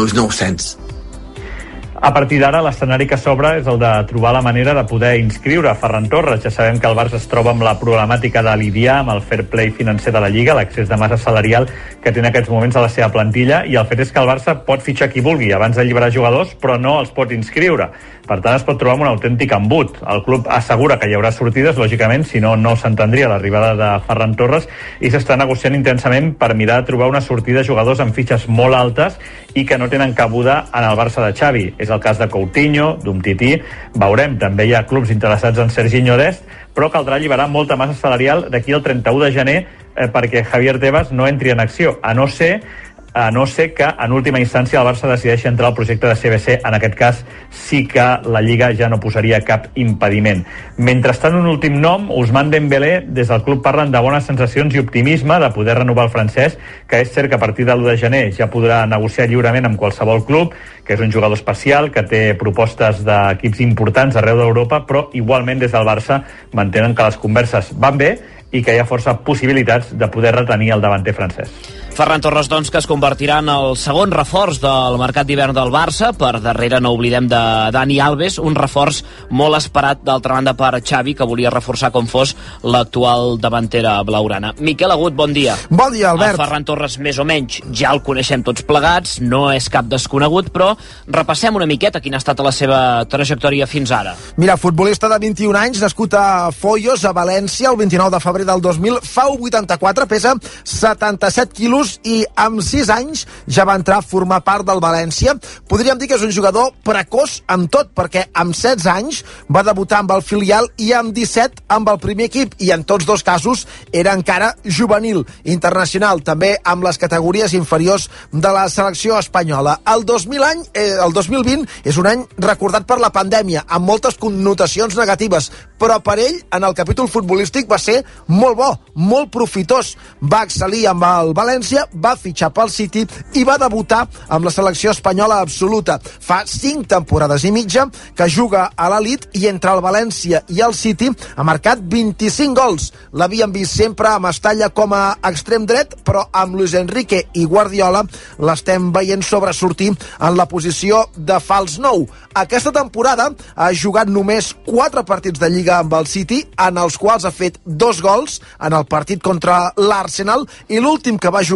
A partir d'ara, l'escenari que s'obre és el de trobar la manera de poder inscriure Ferran Torres. Ja sabem que el Barça es troba amb la problemàtica de lidiar amb el fair play financer de la Lliga, l'accés de massa salarial que té en aquests moments a la seva plantilla, i el fet és que el Barça pot fitxar qui vulgui abans d'alliberar jugadors, però no els pot inscriure. Per tant, es pot trobar amb un autèntic embut. El club assegura que hi haurà sortides, lògicament, si no, no s'entendria l'arribada de Ferran Torres, i s'està negociant intensament per mirar de trobar una sortida de jugadors amb fitxes molt altes i que no tenen cabuda en el Barça de Xavi. És el cas de Coutinho, d'Umtiti. Veurem, també hi ha clubs interessats en Serginho Dest, però caldrà alliberar molta massa salarial d'aquí al 31 de gener perquè Javier Tebas no entri en acció, a no ser que en última instància el Barça decideixi entrar al projecte de CBC. En aquest cas sí que la Lliga ja no posaria cap impediment. Mentrestant, un últim nom, Ousmane Dembélé. Des del club parlen de bones sensacions i optimisme de poder renovar el francès, que és cert que a partir de l'1 de gener ja podrà negociar lliurement amb qualsevol club, que és un jugador especial, que té propostes d'equips importants arreu d'Europa, però igualment des del Barça mantenen que les converses van bé i que hi ha força possibilitats de poder retenir el davanter francès. Ferran Torres, doncs, que es convertirà en el segon reforç del mercat d'hivern del Barça. Per darrere no oblidem de Dani Alves, un reforç molt esperat, d'altra banda, per Xavi, que volia reforçar com fos l'actual davantera blaugrana. Miquel Agut, bon dia. Bon dia, Albert. El Ferran Torres, més o menys, ja el coneixem tots plegats, no és cap desconegut, però repassem una miqueta quina ha estat la seva trajectòria fins ara. Mira, futbolista de 21 anys, nascut a Foios, a València, el 29 de febrer del 2000, fa 1,84, pesa 77 quilos i amb 6 anys ja va entrar a formar part del València. Podríem dir que és un jugador precoç amb tot, perquè amb 16 anys va debutar amb el filial i amb 17 amb el primer equip, i en tots dos casos era encara juvenil, internacional, també amb les categories inferiors de la selecció espanyola. El 2020 és un any recordat per la pandèmia, amb moltes connotacions negatives, però per ell, en el capítol futbolístic, va ser molt bo, molt profitós. Va excel·lir amb el València, va fitxar pel City i va debutar amb la selecció espanyola absoluta. Fa 5 temporades i mitja que juga a l'elit, i entre el València i el City ha marcat 25 gols. L'havíem vist sempre a Mestalla com a extrem dret, però amb Luis Enrique i Guardiola l'estem veient sobresortir en la posició de fals 9. Aquesta temporada ha jugat només 4 partits de Lliga amb el City, en els quals ha fet 2 gols en el partit contra l'Arsenal, i l'últim que va jugar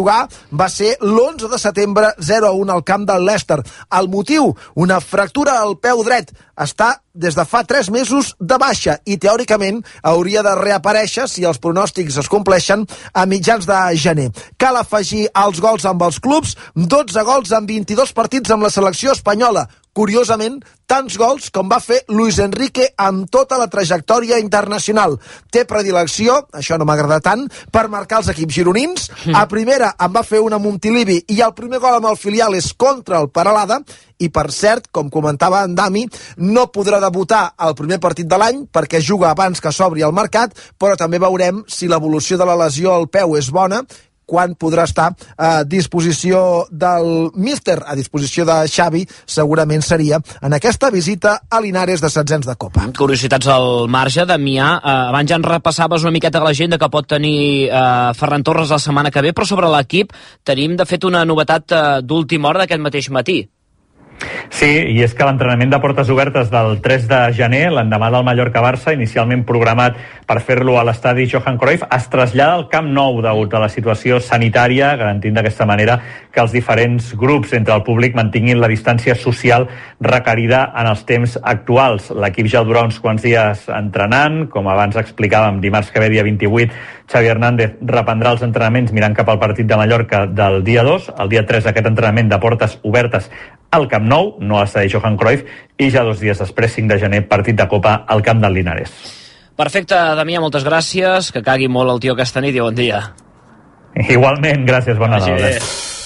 jugar va ser l'11 de setembre 0-1 al camp del Leicester. El motiu, una fractura al peu dret. Està des de fa 3 mesos de baixa i teòricament hauria de reaparèixer si els pronòstics es compleixen a mitjans de gener. Cal afegir els gols amb els clubs, 12 gols en 22 partits amb la selecció espanyola. Curiosament, tants gols com va fer Luis Enrique amb tota la trajectòria internacional. Té predilecció, això no m'agrada tant, per marcar els equips gironins. A primera en va fer una Montilivi i el primer gol amb el filial és contra el Peralada. I, per cert, com comentava en Dami, no podrà debutar al primer partit de l'any perquè juga abans que s'obri el mercat, però també veurem si l'evolució de la lesió al peu és bona, quan podrà estar a disposició del míster, a disposició de Xavi, segurament seria en aquesta visita a Linares de setzents de Copa. Curiositats al marge, Damià. Abans ja ens repassaves una miqueta l'agenda que pot tenir Ferran Torres la setmana que ve, però sobre l'equip tenim, de fet, una novetat d'última hora d'aquest mateix matí. Sí, i és que l'entrenament de portes obertes del 3 de gener, l'endemà del Mallorca-Barça, inicialment programat per fer-lo a l'estadi Johan Cruyff, es trasllada al Camp Nou degut a la situació sanitària, garantint d'aquesta manera que els diferents grups entre el públic mantinguin la distància social requerida en els temps actuals. L'equip ja durarà uns quants dies entrenant, com abans explicàvem, dimarts que ve, dia 28, Xavi Hernández reprendrà els entrenaments mirant cap al partit de Mallorca del dia 2, el dia 3 aquest entrenament de portes obertes al Camp Nou, no a l'estadi Johan Cruyff, i ja 2 dies després, 5 de gener, partit de Copa al Camp del Linares. Perfecte, Damià, moltes gràcies, que cagui molt el tio aquesta nit i bon dia. Igualment, gràcies, bon Nadal.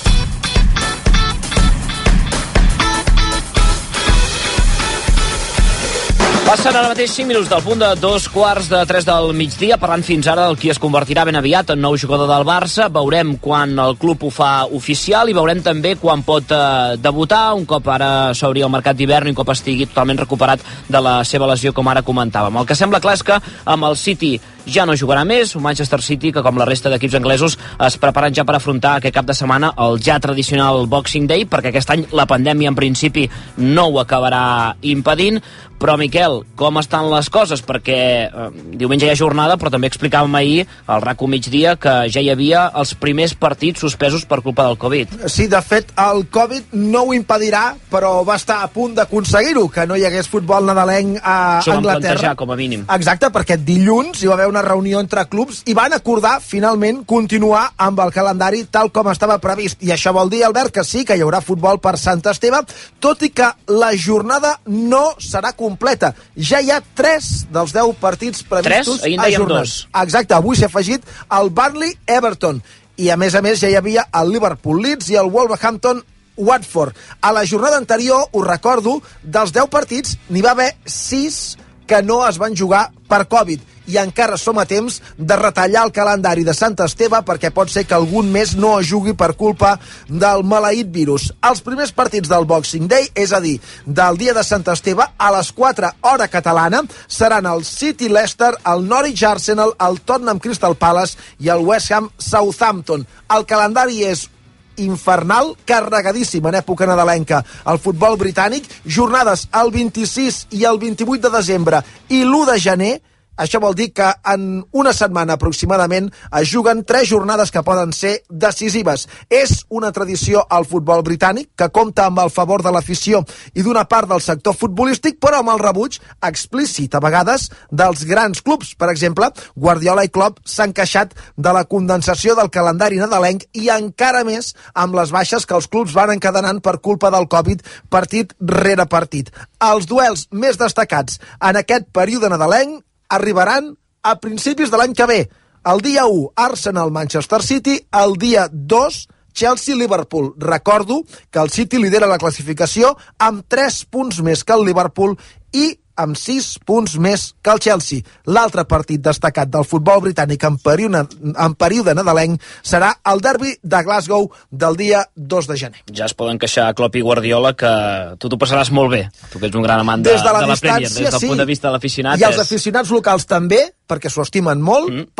Passen ara mateix 5 minuts del punt de 2:45 del migdia, parlant fins ara del qui es convertirà ben aviat en nou jugador del Barça. Veurem quan el club ho fa oficial i veurem també quan pot debutar, un cop ara s'obri el mercat d'hivern i un cop estigui totalment recuperat de la seva lesió, com ara comentàvem. El que sembla clar és que amb el City ja no jugarà més, un Manchester City que, com la resta d'equips anglesos, es preparen ja per afrontar aquest cap de setmana el ja tradicional Boxing Day, perquè aquest any la pandèmia en principi no ho acabarà impedint. Però, Miquel, com estan les coses? Perquè diumenge hi ha jornada, però també explicàvem ahir al RAC1 migdia que ja hi havia els primers partits suspesos per culpa del Covid. Sí, de fet, el Covid no ho impedirà, però va estar a punt d'aconseguir-ho, que no hi hagués futbol nadalenc a Això Anglaterra. plantejar, com a mínim. Exacte, perquè dilluns hi va haver una reunió entre clubs i van acordar, finalment, continuar amb el calendari tal com estava previst. I això vol dir, Albert, que sí, que hi haurà futbol per Sant Esteve, tot i que la jornada no serà completa. Ja hi ha 3 dels 10 partits previstos. 3? Ahir en dèiem 2. Exacte, avui s'ha afegit el Burnley-Everton. I a més ja hi havia el Liverpool-Leeds i el Wolverhampton-Watford. A la jornada anterior, us recordo, dels 10 partits n'hi va haver 6 que no es van jugar per Covid. I encara som a temps de retallar el calendari de Sant Esteve perquè pot ser que algun mes no es jugui per culpa del maleït virus. Els primers partits del Boxing Day, és a dir, del dia de Sant Esteve, a les 4 hora catalana, seran el City Leicester, el Norwich Arsenal, el Tottenham Crystal Palace i el West Ham Southampton. El calendari és infernal, carregadíssim en època nadalenca. El futbol britànic, jornades el 26 i el 28 de desembre i l'1 de gener. Això vol dir que en una setmana aproximadament es juguen 3 jornades que poden ser decisives. És una tradició al futbol britànic que compta amb el favor de l'afició i d'una part del sector futbolístic, però amb el rebuig explícit a vegades dels grans clubs. Per exemple, Guardiola i Klopp s'han queixat de la condensació del calendari nadalenc i encara més amb les baixes que els clubs van encadenant per culpa del Covid partit rere partit. Els duels més destacats en aquest període nadalenc arribaran a principis de l'any que ve. El dia 1, Arsenal-Manchester City, el dia 2, Chelsea-Liverpool. Recordo que el City lidera la classificació amb 3 punts més que el Liverpool i amb 6 punts més que el Chelsea. L'altre partit destacat del futbol britànic en període nadalenc serà el derbi de Glasgow del dia 2 de gener. Ja es poden queixar Klopp i Guardiola que tu t'ho passaràs molt bé. Tu que ets un gran amant de la Premier, des del punt de vista de l'aficionat. I els aficionats locals també, perquè s'ho estimen molt, però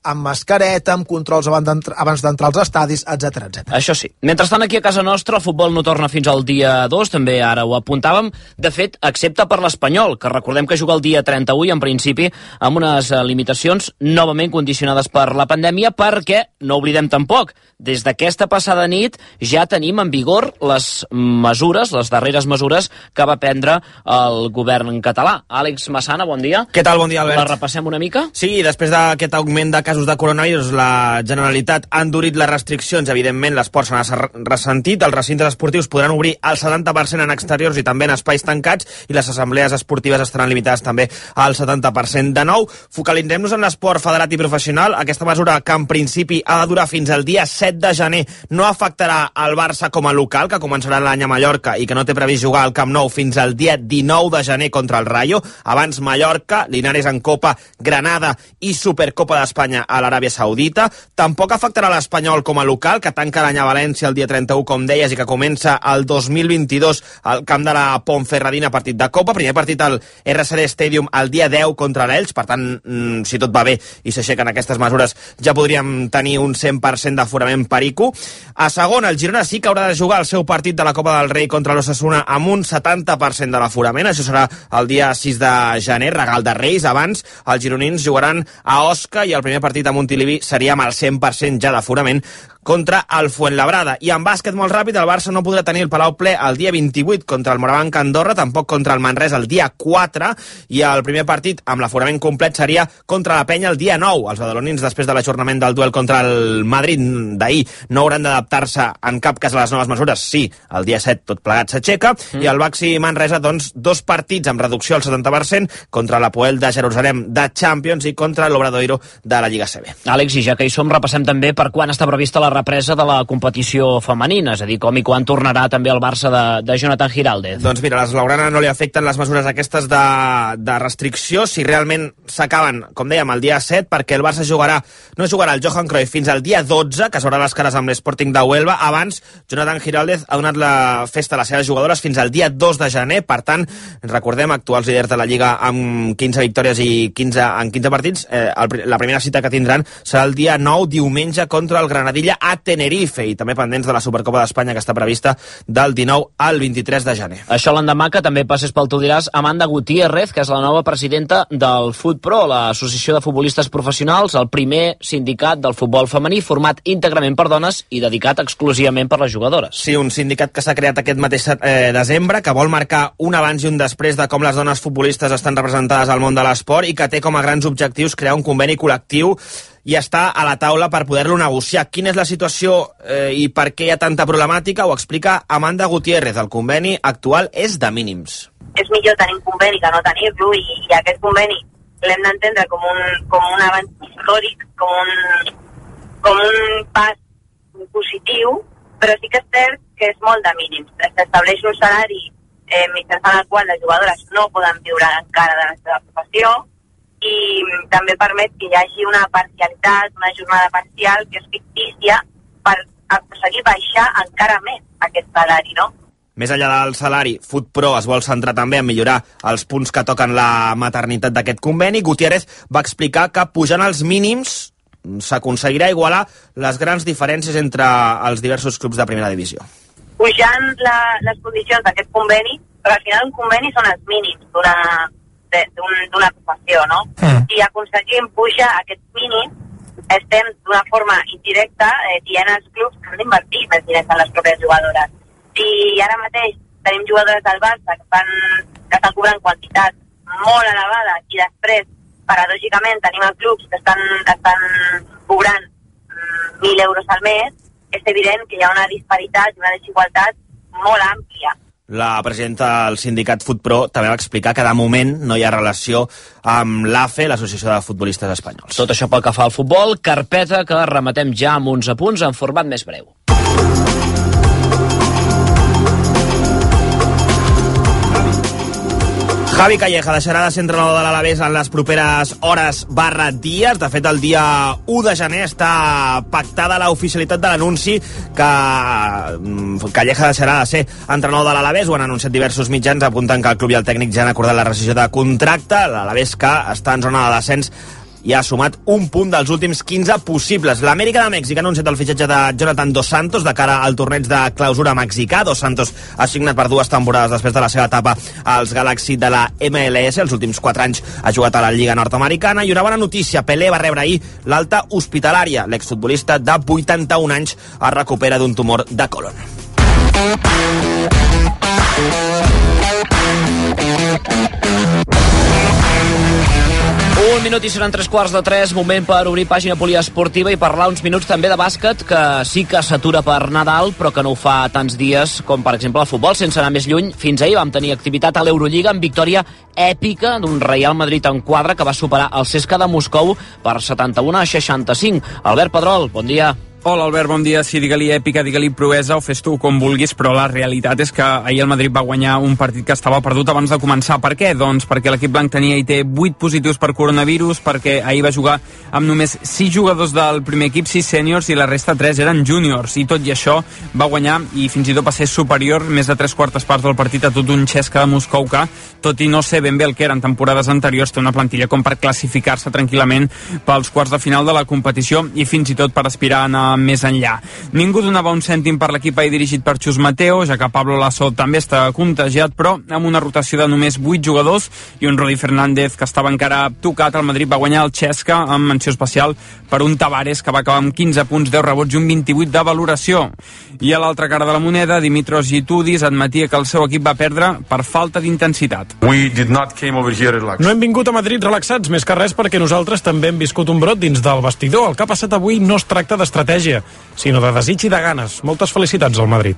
amb mascareta, amb controls abans d'entrar als estadis, etc. Això sí. Mentrestant, aquí a casa nostra, el futbol no torna fins al dia 2, també ara ho apuntàvem. De fet, excepte per l'Espanyol, que recordem que juga el dia 31 i, en principi, amb unes limitacions novament condicionades per la pandèmia, perquè, no oblidem tampoc, des d'aquesta passada nit ja tenim en vigor les mesures, les darreres mesures que va prendre el govern català. Àlex Massana, bon dia. Què tal? Bon dia, Albert. La repassem una mica? Sí, després d'aquest augment de casos de coronavirus, la Generalitat ha endurit les restriccions. Evidentment, l'esport se n'ha ressentit. Els recintes esportius podran obrir el 70% en exteriors i també en espais tancats, i les assemblees esportives estaran limitades també al 70%. De nou, focalitzem-nos en l'esport federat i professional. Aquesta mesura, que en principi ha de durar fins al dia 7 de gener, no afectarà el Barça com a local, que començarà l'any a Mallorca i que no té previst jugar al Camp Nou fins al dia 19 de gener contra el Rayo. Abans Mallorca, Linares en Copa, Granada i Supercopa d'Espanya a l'Aràbia Saudita. Tampoc afectarà l'Espanyol com a local, que tanca l'any a València el dia 31, com deies, i que comença el 2022 al camp de la Ponferradina, partit de Copa. Primer partit al RCD Stadium el dia 10 contra l'Elx. Per tant, si tot va bé i s'aixequen aquestes mesures, ja podríem tenir un 100% d'aforament perico. A segon, el Girona sí que haurà de jugar el seu partit de la Copa del Rei contra l'Osasuna amb un 70% de l'aforament. Això serà el dia 6 de gener, regal de Reis. Abans, els gironins jugaran a Osca i el primer partit a Montilivi seria amb el 100% ja d'aforament contra el Fuenlabrada. I en bàsquet, molt ràpid, el Barça no podrà tenir el Palau ple el dia 28 contra el Morabanc Andorra, tampoc contra el Manresa el dia 4, i el primer partit amb l'aforament complet seria contra la Penya el dia 9. Els badalonins, després de l'ajornament del duel contra el Madrid d'ahir, no hauran d'adaptar-se en cap cas a les noves mesures. Sí, el dia 7 tot plegat s'aixeca, i el Baxi Manresa, doncs, 2 partits amb reducció al 70% contra l'Apoel de Jerusalem de Champions i contra l'Obradoiro de la Lliga CB. Àlex, i ja que hi som, repassem també per quan està prevista la represa de la competició femenina, és a dir, com i quan tornarà també el Barça de Jonathan Giraldez. Doncs mira, a les Laurana no li afecten les mesures aquestes de restricció, si realment s'acaben, com dèiem, el dia 7, perquè el Barça no jugarà el Johan Cruyff fins al dia 12, que s'haurà les cares amb l'Sporting de Huelva. Abans, Jonathan Giraldez ha donat la festa a les seves jugadores fins al dia 2 de gener, per tant, recordem, actuals líders de la Lliga amb 15 victòries i 15 partits, la primera cita que tindran serà el dia 9, diumenge, contra el Granadilla a Tenerife, i també pendents de la Supercopa d'Espanya, que està prevista del 19 al 23 de gener. Això l'endemà, que també passes pel Tu diràs, Amanda Gutiérrez, que és la nova presidenta del FutPro, l'Associació de Futbolistes Professionals, el primer sindicat del futbol femení, format íntegrament per dones i dedicat exclusivament per les jugadores. Sí, un sindicat que s'ha creat aquest mateix desembre, que vol marcar un abans i un després de com les dones futbolistes estan representades al món de l'esport, i que té com a grans objectius crear un conveni col·lectiu i està a la taula per poder-lo negociar. Quina és la situació i per què hi ha tanta problemàtica? Ho explica Amanda Gutiérrez. El conveni actual és de mínims. És millor tenir un conveni que no tenir-lo, i aquest conveni l'hem d'entendre com un avanç històric, com un pas positiu, però sí que és cert que és molt de mínims. S'estableix un salari mitjançant el qual les jugadores no poden viure encara de la seva professió, i també permet que hi hagi una parcialitat, una jornada parcial que és fictícia, per aconseguir baixar encara més aquest salari, no? Més enllà del salari, FutPro es vol centrar també en millorar els punts que toquen la maternitat d'aquest conveni. Gutiérrez va explicar que pujant els mínims s'aconseguirà igualar les grans diferències entre els diversos clubs de primera divisió. Pujant les condicions d'aquest conveni, però al final un conveni són els mínims d'una professió, no? Si aconseguim pujar aquests mínims, estem d'una forma indirecta dient als clubs que han d'invertir més diners en les pròpies jugadores. Si ara mateix tenim jugadores del Barça que estan cobrant quantitats molt elevades, i després, paradògicament, tenim els clubs que estan cobrant 1.000 euros al mes, és evident que hi ha una disparitat i una desigualtat molt àmplia. La presidenta del sindicat FutPro també va explicar que de moment no hi ha relació amb l'AFE, l'Associació de Futbolistes Espanyols. Tot això pel que fa al futbol, carpeta que rematem ja amb uns apunts en format més breu. Javi Calleja deixarà de ser entrenador de l'Alavés en les properes hores/dies. De fet, el dia 1 de gener està pactada l'oficialitat de l'anunci que Calleja deixarà de ser entrenador de l'Alavés. Ho han anunciat diversos mitjans, apuntant que el club i el tècnic ja han acordat la rescissió de contracte. L'Alavés, que està en zona de descens i ha sumat un punt dels últims 15 possibles. L'Amèrica de Mèxic ha anunciat el fitxatge de Jonathan Dos Santos de cara al torneig de clausura mexicà. Dos Santos ha signat per 2 temporades després de la seva etapa als Galaxy de la MLS. Els últims 4 anys ha jugat a la Lliga Nord-Americana. I una bona notícia, Pelé va rebre ahir l'alta hospitalària. L'exfutbolista de 81 anys es recupera d'un tumor de colon. Un minut i seran 3:15, moment per obrir pàgina poliesportiva i parlar uns minuts també de bàsquet, que sí que s'atura per Nadal, però que no ho fa tants dies com, per exemple, el futbol. Sense anar més lluny, fins ahir vam tenir activitat a l'Eurolliga amb victòria èpica d'un Real Madrid en quadre que va superar el CSKA de Moscou per 71-65. Albert Pedrol, bon dia. Hola Albert, bon dia. Sí, digue-li èpica, digue-li proesa, o fes tu com vulguis, però la realitat és que ahir el Madrid va guanyar un partit que estava perdut abans de començar. Per què? Doncs perquè l'equip blanc tenia i té 8 positius per coronavirus, perquè ahir va jugar amb només 6 jugadors del primer equip, 6 sèniors, i la resta 3 eren júniors, i tot i això va guanyar, i fins i tot va ser superior més de 3/4 parts del partit a tot un CSKA de Moscou que, tot i no ser ben bé el que eren temporades anteriors, té una plantilla com per classificar-se tranquil·lament pels quarts de final de la competició i fins i tot per aspirar a anar més enllà. Ningú donava un cèntim per l'equip ahir dirigit per Chus Mateo, ja que Pablo Lasso també està contagiat, però amb una rotació de només 8 jugadors i un Rodi Fernández que estava encara tocat, el Madrid va guanyar el CSKA amb menció especial per un Tavares que va acabar amb 15 punts, 10 rebots i un 28 de valoració. I a l'altra cara de la moneda, Dimitros Gittudis admetia que el seu equip va perdre per falta d'intensitat. No hem vingut a Madrid relaxats, més que res perquè nosaltres també hem viscut un brot dins del vestidor. El que ha passat avui no es tracta d'estratègia, sinó de desig i de ganes. Moltes felicitats al Madrid.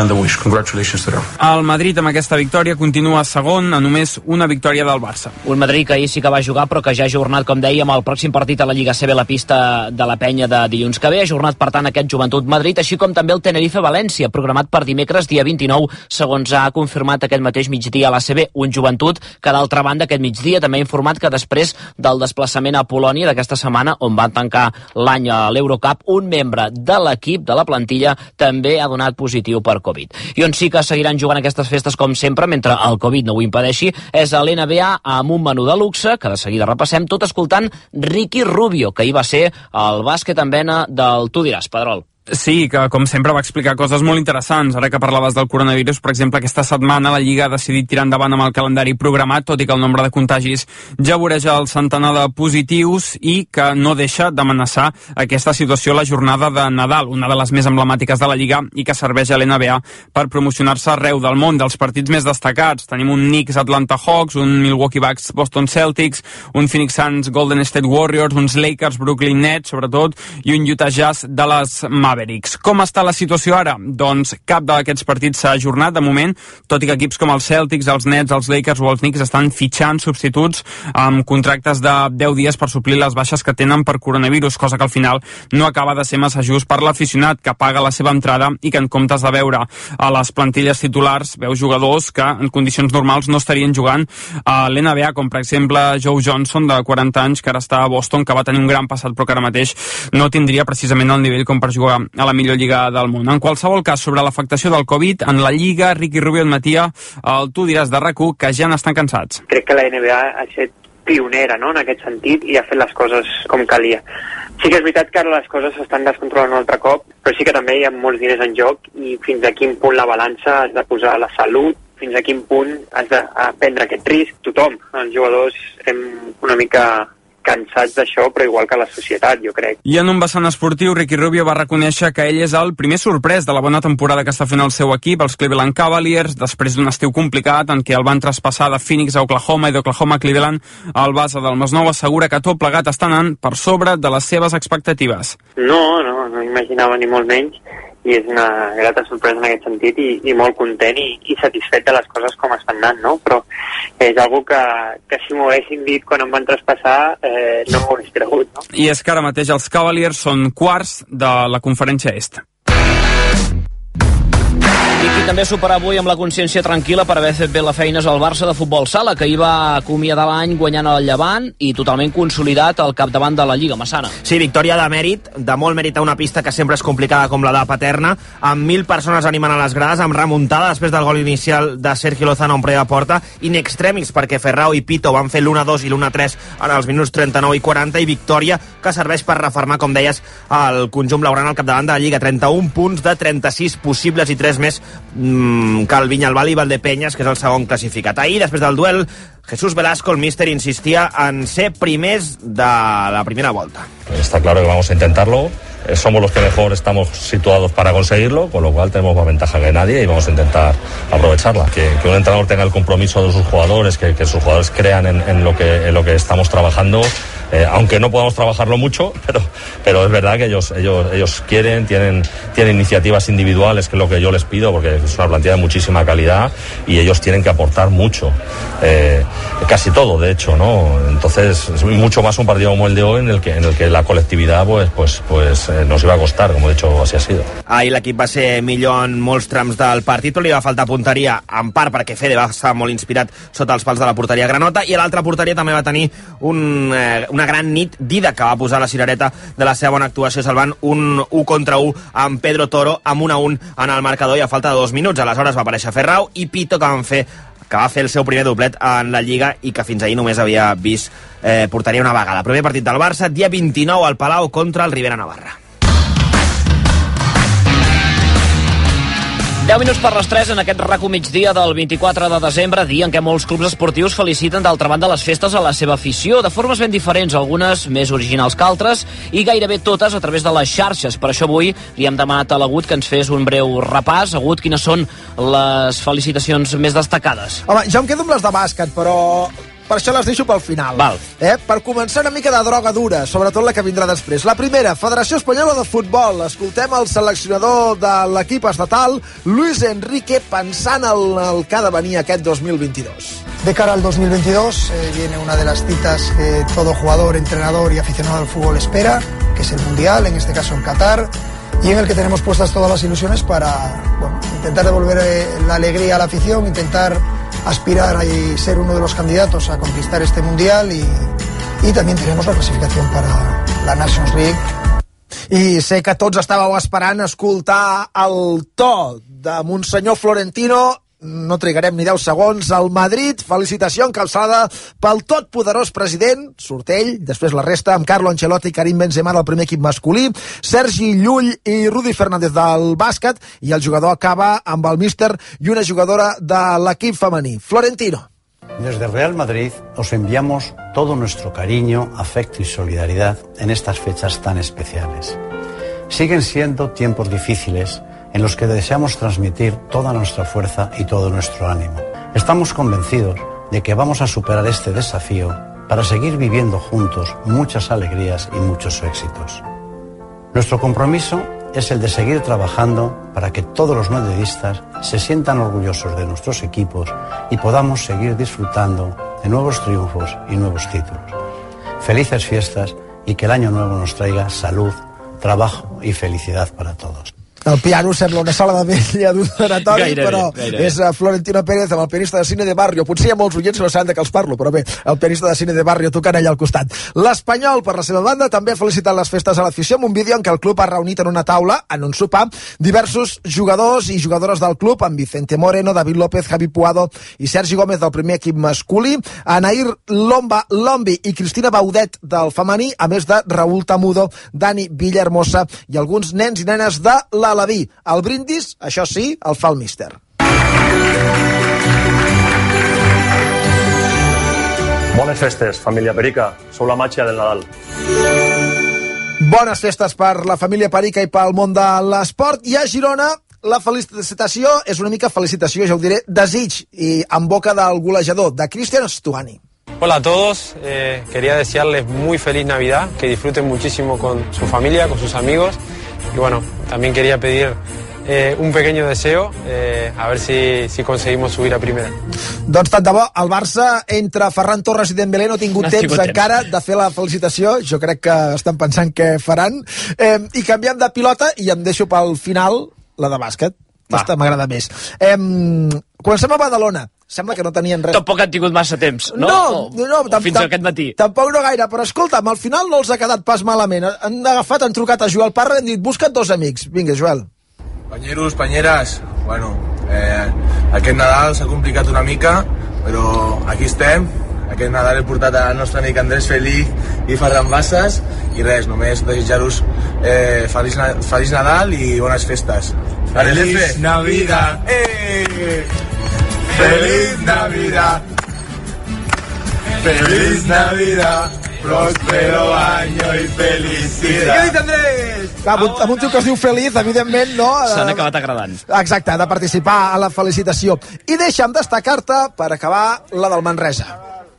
El Madrid amb aquesta victòria continua segon a només una victòria del Barça. Un Madrid que ahir sí que va jugar, però que ja ha ajornat, com dèiem, el pròxim partit a la Lliga CB, la pista de la Penya de dilluns que ve. Ha ajornat, per tant, aquest Joventut Madrid, així com també el Tenerife-València, programat per dimecres, dia 29, segons ha confirmat aquest mateix migdia a la CB. Un Joventut que, d'altra banda, aquest migdia també ha informat que després del desplaçament a Polònia d'aquesta setmana, on van tancar l'any a l'Eurocup, un membre de l'equip, de la plantilla, també ha donat positiu per Covid. I on sí que seguiran jugant aquestes festes com sempre, mentre el Covid no ho impedeixi, és a l'NBA amb un menú de luxe, que de seguida repassem, tot escoltant Ricky Rubio, que hi va ser el bàsquet en vena del Tu diràs, Pedrol. Sí, que com sempre va explicar coses molt interessants. Ara que parlaves del coronavirus, per exemple, aquesta setmana la Lliga ha decidit tirar endavant amb el calendari programat, tot i que el nombre de contagis ja voreja el centenar de positius i que no deixa d'amenaçar aquesta situació la jornada de Nadal, una de les més emblemàtiques de la Lliga i que serveix a l'NBA per promocionar-se arreu del món. Dels partits més destacats tenim un Knicks Atlanta Hawks, un Milwaukee Bucks Boston Celtics, un Phoenix Suns Golden State Warriors, uns Lakers Brooklyn Nets, sobretot, i un Utah Jazz Dallas Mavericks. Com està la situació ara? Doncs cap d'aquests partits s'ha ajornat de moment, tot i que equips com els Celtics, els Nets, els Lakers o els Knicks estan fitxant substituts amb contractes de 10 dies per suplir les baixes que tenen per coronavirus, cosa que al final no acaba de ser massa just per l'aficionat que paga la seva entrada i que en comptes de veure a les plantilles titulars veu jugadors que en condicions normals no estarien jugant a l'NBA, com per exemple Joe Johnson, de 40 anys, que ara està a Boston, que va tenir un gran passat però que ara mateix no tindria precisament el nivell com per jugar a la millor lliga del món. En qualsevol cas, sobre l'afectació del Covid, en la Lliga, Ricky Rubio admetia el Tu diràs de RAC1 que ja n'estan cansats. Crec que la NBA ha estat pionera, no?, en aquest sentit, i ha fet les coses com calia. Sí que és veritat que les coses s'estan descontrolant un altre cop, però sí que també hi ha molts diners en joc i fins a quin punt la balança has de posar la salut, fins a quin punt has de prendre aquest risc. Tothom, els jugadors, estem una mica cansats d'això, però igual que la societat, jo crec. I en un vessant esportiu, Ricky Rubio va reconèixer que ell és el primer sorprès de la bona temporada que està fent el seu equip, els Cleveland Cavaliers, després d'un estiu complicat en què el van traspassar de Phoenix a Oklahoma i d'Oklahoma a Cleveland. El base del Masnou assegura que tot plegat està anant per sobre de les seves expectatives. No imaginava ni molt menys, i és una grata sorpresa en aquest sentit i molt content i satisfet de les coses com estan anant, no? Però és algo que si m'ho haguessin dit quan em van traspassar no m'ho hagués cregut, no? I és que ara mateix els Cavaliers són quarts de la conferència est. I qui també supera avui amb la consciència tranquil·la per haver fet bé la feina és el Barça de futbol sala, que hi va acomiadar l'any guanyant el Llevant i totalment consolidat al capdavant de la Lliga, Massana. Sí, victòria de mèrit, de molt mèrit a una pista que sempre és complicada com la de Paterna, amb 1.000 persones animant a les grades, amb remuntada després del gol inicial de Sergi Lozano en prèvia porta, in extremis perquè Ferrao i Pito van fer l'1-2 i l'1-3 en els minuts 39 i 40, i victòria que serveix per refermar, com deies, el conjunt blaugrana al capdavant de la Lliga. 31 punts de 36 possibles i 3 més que el Viñalbal i Valdepeñas, que és el segon classificat. Ahir, després del duel, Jesús Velasco, el míster, insistia en ser primers de la primera volta. Está claro que vamos a intentarlo. Somos los que mejor estamos situados para conseguirlo, con lo cual tenemos más ventaja que nadie y vamos a intentar aprovecharla. Que un entrenador tenga el compromiso de sus jugadores, que sus jugadores crean en lo que estamos trabajando, aunque no podamos trabajarlo mucho, pero es verdad que ellos quieren, tienen iniciativas individuales, que es lo que yo les pido, porque es una plantilla de muchísima calidad y ellos tienen que aportar mucho, casi todo, de hecho, ¿no? Entonces es mucho más un partido como el de hoy en el que la colectividad pues nos iba a costar, como de hecho así ha sido. Ahir l'equip va ser millor en molts trams del partit, però li va faltar punteria, en part perquè Fede va estar molt inspirat sota els pals de la porteria granota, i a l'altra porteria també va tenir una gran nit Dida, que va posar la cirereta de la seva bona actuació salvant un 1-1 amb Pedro Toro, amb 1-1 en el marcador i a falta de 2 minuts. Aleshores va aparèixer Ferrao i Pito, que va fer el seu primer doblet en la Lliga i que fins ahir només havia vist porteria una vegada. Primer partit del Barça, dia 29 al Palau contra el Rivera Navarra. 10 minuts per les 3 en aquest RACU migdia del 24 de desembre, dia en què molts clubs esportius feliciten d'altra banda les festes a la seva afició, de formes ben diferents, algunes més originals que altres, i gairebé totes a través de les xarxes. Per això avui li hem demanat a l'Agut que ens fes un breu repàs. Agut, quines són les felicitacions més destacades? Home, jo em quedo amb les de bàsquet, però per això les deixo pel final. Val. Per començar, una mica de droga dura, sobretot la que vindrà després. La primera, Federació Espanyola de Futbol. Escoltem el seleccionador de l'equip estatal, Luis Enrique, pensant en el que ha de venir aquest 2022. De cara al 2022 viene una de las citas que todo jugador, entrenador y aficionado al fútbol espera, que es el Mundial, en este caso en Qatar, y en el que tenemos puestas todas las ilusiones para intentar devolver la alegría a la afición, intentar aspirar a ser uno de los candidatos a conquistar este Mundial y también tenemos la clasificación para la Nations League. I sé que tots estàveu esperant escoltar el to de Monsenyor Florentino. No trigarem ni 10 segons. El Madrid, felicitació encapçalada pel totpoderós president, surt ell, després la resta, amb Carlo Ancelotti i Karim Benzema del primer equip masculí, Sergi Llull i Rudi Fernández del bàsquet, i el jugador acaba amb el míster i una jugadora de l'equip femení. Florentino. Desde Real Madrid os enviamos todo nuestro cariño, afecto y solidaridad en estas fechas tan especiales. Siguen siendo tiempos difíciles en los que deseamos transmitir toda nuestra fuerza y todo nuestro ánimo. Estamos convencidos de que vamos a superar este desafío para seguir viviendo juntos muchas alegrías y muchos éxitos. Nuestro compromiso es el de seguir trabajando para que todos los madridistas se sientan orgullosos de nuestros equipos y podamos seguir disfrutando de nuevos triunfos y nuevos títulos. Felices fiestas y que el año nuevo nos traiga salud, trabajo y felicidad para todos. El piano sembla una sala de vella d'un sanatori, però és Florentino Pérez amb el pianista de Cine de Barrio. Potser hi ha molts oients que no saben de què els parlo, però bé, el pianista de Cine de Barrio tocant allà al costat. L'Espanyol, per la seva banda, també ha felicitat les festes a l'afició amb un vídeo en què el club ha reunit en una taula, en un sopar, diversos jugadors i jugadores del club, amb Vicente Moreno, David López, Javi Puado i Sergi Gómez del primer equip masculí, Anaïr Lombi i Cristina Baudet del femení, a més de Raúl Tamudo, Dani Villahermosa i alguns nens i nenes de l'Alaví. El brindis, això sí, el fa el míster. Bones festes, família Perica. Sou la màgia del Nadal. Bones festes per la família Perica i pel món de l'esport. I a Girona, la felicitació és una mica felicitació, ja ho diré, desig, i en boca del golejador, de Cristian Stuani. Hola a todos, quería desearles muy feliz Navidad, que disfruten muchísimo con su familia, con sus amigos. Y bueno, también quería pedir un pequeño deseo, a ver si conseguimos subir a primera. Doncs tant de bo, el Barça, entre Ferran Torres i Dembélé, no ha tingut temps encara de fer la felicitació. Jo crec que estan pensant què faran. I canviem de pilota i em deixo pel final la de bàsquet. Aquesta m'agrada més. Comencem a Badalona. Sembla que no tenien res. Tampoc han tingut massa temps, no? No, fins aquest matí. Tampoc no gaire, però escolta'm, al final no els ha quedat pas malament. Han agafat, han trucat a Joel Parra i han dit, busca't 2 amics. Vinga, Joel. Panyeros, panyeres, bueno, aquest Nadal s'ha complicat una mica, però aquí estem. Aquest Nadal he portat el nostre amic Andrés Feliz i Ferran Bassas i res, només desitjar-vos feliç Nadal i bones festes. Feliç Navidad! Feliz Navidad! Feliz Navidad! Próspero año y felicidad! Què ha dit, Andrés? Amb un tio que es diu Feliz, evidentment, no? S'han acabat agradant. Exacte, de participar a la felicitació. I deixa'm destacar-te, per acabar, la del Manresa.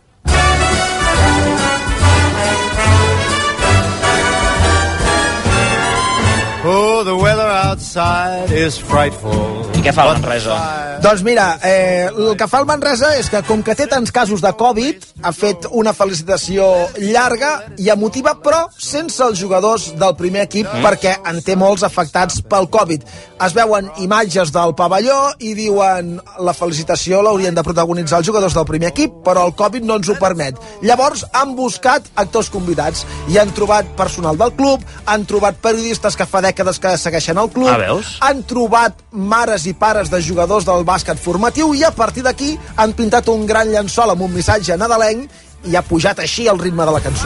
Oh, the weather outside is frightful. I què fa el Manresa? Doncs mira, el que fa el Manresa és que, com que té tants casos de Covid, ha fet una felicitació llarga i emotiva, però sense els jugadors del primer equip, perquè en té molts afectats pel Covid. Es veuen imatges del pavelló i diuen la felicitació l'haurien de protagonitzar els jugadors del primer equip, però el Covid no ens ho permet. Llavors han buscat actors convidats i han trobat personal del club, han trobat periodistes que fa dècades que segueixen el club, han trobat mares i pares de jugadors del bàsquet formatiu i a partir d'aquí han pintat un gran llençol amb un missatge nadalenc i ha pujat així el ritme de la cançó.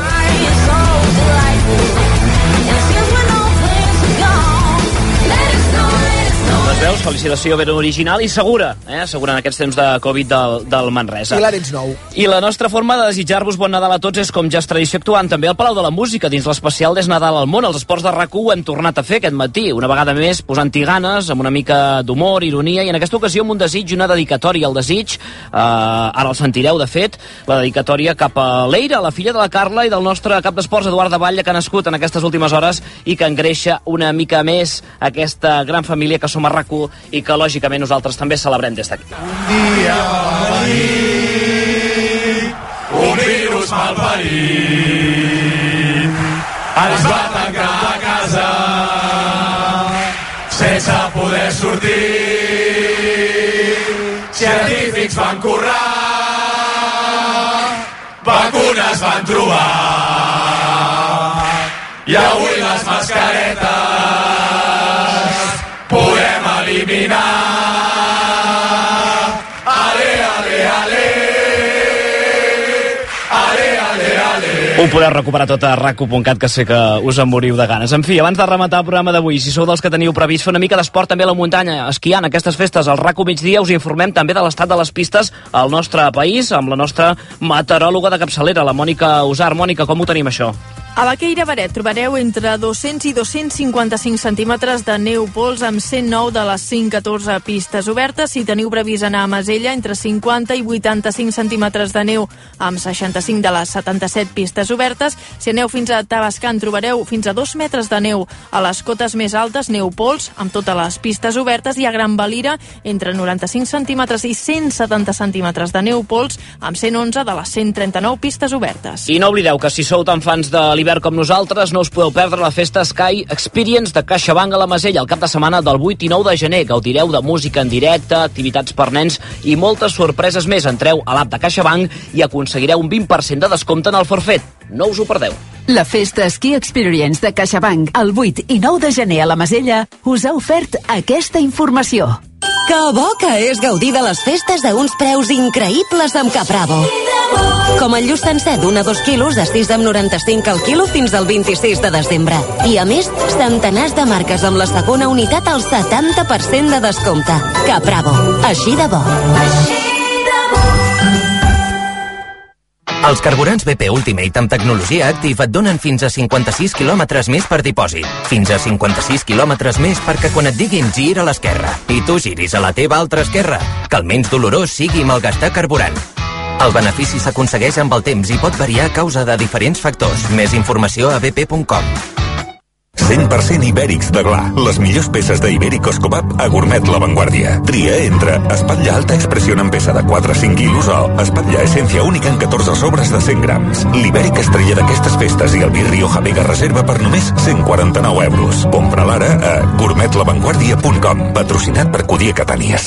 Veus, felicitació ben original i segura, segura en aquests temps de Covid del Manresa. I l'Arenys nou. I la nostra forma de desitjar-vos bon Nadal a tots és, com ja és tradició, actuant també al Palau de la Música, dins l'especial Des Nadal al món. Els esports de RAC1 ho hem tornat a fer aquest matí, una vegada més posant-hi ganes, amb una mica d'humor, ironia, i en aquesta ocasió amb un desig i una dedicatòria al desig, ara el sentireu, de fet, la dedicatòria cap a l'Eira, la filla de la Carla i del nostre cap d'esports, Eduard de Batlle, que ha nascut en aquestes últimes hores i que engreixa una mica més aquesta gran família que som a RAC1 i que lògicament nosaltres també celebrem des d'aquí. Un dia va venir un virus malparit, ens va tancar a casa sense poder sortir. Científics van currar, vacunes van trobar i avui les mascaretes podem eliminar. Ale, ale, ale. Ale, ale, ale. Ho podeu recuperar tot a rac1.cat, que sé que us en moriu de ganes. En fi, abans de rematar el programa d'avui, si sou dels que teniu previst fer una mica d'esport també a la muntanya, esquiant aquestes festes al RAC1 migdia, us informem també de l'estat de les pistes al nostre país, amb la nostra meteoròloga de capçalera, la Mònica Usar. Mònica, com ho tenim això? A Baqueira Baret trobareu entre 200 i 255 centímetres de neu pols amb 109 de les 114 pistes obertes. Si teniu previst anar a Masella, entre 50 i 85 centímetres de neu amb 65 de les 77 pistes obertes. Si aneu fins a Tavascan trobareu fins a 2 metres de neu a les cotes més altes, neu pols amb totes les pistes obertes, i a Gran Valira entre 95 centímetres i 170 centímetres de neu pols amb 111 de les 139 pistes obertes. I no oblideu que si sou tan fans de l'hivern com nosaltres, no us podeu perdre la festa Sky Experience de CaixaBank a la Masella el cap de setmana del 8 i 9 de gener. Gaudireu de música en directe, activitats per nens i moltes sorpreses més. Entreu a l'app de CaixaBank i aconseguireu un 20% de descompte en el forfet. No us ho perdeu. La festa Ski Experience de CaixaBank el 8 i 9 de gener a la Masella us ha ofert aquesta informació. Que bo que és gaudir de les festes a uns preus increïbles amb Capravo. Com el lluç sencer d'un a 2 quilos a 6,95 al quilo fins al 26 de desembre. I a més, centenars de marques amb la segona unitat al 70% de descompte. Capravo. Així de bo. Els carburants BP Ultimate amb tecnologia Active et donen fins a 56 quilòmetres més per dipòsit. Fins a 56 quilòmetres més perquè quan et diguin gira a l'esquerra i tu giris a la teva altra esquerra. Que el menys dolorós sigui malgastar carburant. El benefici s'aconsegueix amb el temps i pot variar a causa de diferents factors. Més informació a bp.com. 100% ibèrics de gla. Les millors peces d'Ibéricos Cobab a Gourmet La Vanguardia. Tria entre espatlla alta expressió en peça de 4-5 quilos o espatlla essència única en 14 sobres de 100 grams. L'Ibèric estrella d'aquestes festes i el vi Rioja Vega Reserva per només 149 euros. Compra l'ara a gourmetlavanguardia.com. Patrocinat per Cudia Catànies.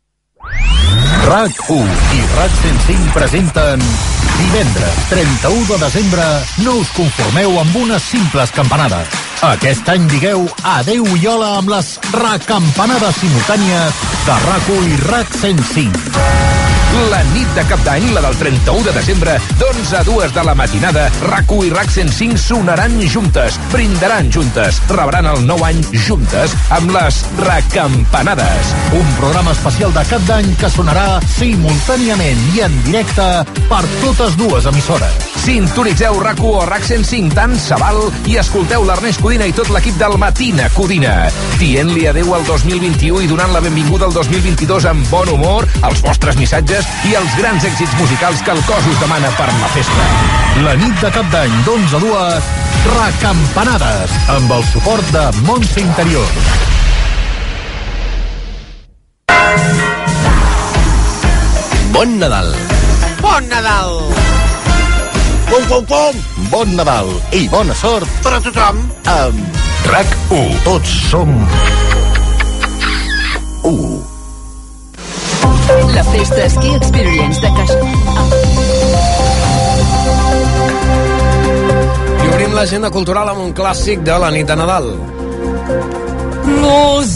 RAC1 i RAC105 presenten divendres 31 de desembre. No us conformeu amb unes simples campanades. Aquest any digueu adeu i hola amb les recampanades simultànies de RAC1 i RAC105. La nit de cap d'any, la del 31 de desembre, d'11 a 2 de la matinada, RAC1 i RAC105 sonaran juntes, brindaran juntes, rebran el nou any juntes amb les recampanades. Un programa especial de cap d'any que sonarà simultàniament i en directe per totes dues emissores. Sintonitzeu RAC1 o RAC105 tant se val i escolteu l'Ernest Codina i tot l'equip del Matina Codina, dient-li adeu al 2021 i donant la benvinguda al 2022 amb bon humor, els vostres missatges i els grans èxits musicals que el cos us demana per la festa. La nit de cap d'any d'11 a 2, recampanades, amb el suport de Montse Interior. Bon Nadal. Bon Nadal! Pum, pum, pum! Bon Nadal i bona sort per a tothom. Amb RAC1. Tots som 1. La Festa Ski Experience de CaixaBank. I obrim l'agenda cultural amb un clàssic de la nit de Nadal. Los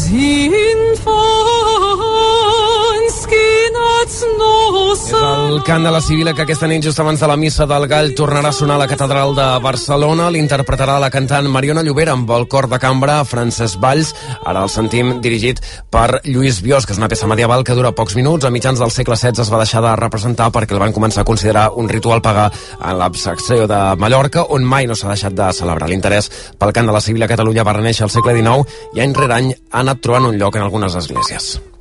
infants que nats no És el cant de la Sibila que aquesta nit, just abans de la missa del Gall, tornarà a sonar a la Catedral de Barcelona. L'interpretarà la cantant Mariona Llobera amb el cor de cambra Francesc Valls. Ara el sentim dirigit per Lluís Bios, que és una peça medieval que dura pocs minuts. A mitjans del segle XVI es va deixar de representar perquè el van començar a considerar un ritual pagà en l'absecció de Mallorca, on mai no s'ha deixat de celebrar. L'interès pel cant de la Sibila a Catalunya va reneixer al segle XIX i any rere any ha anat trobant un lloc en algunes esglésies.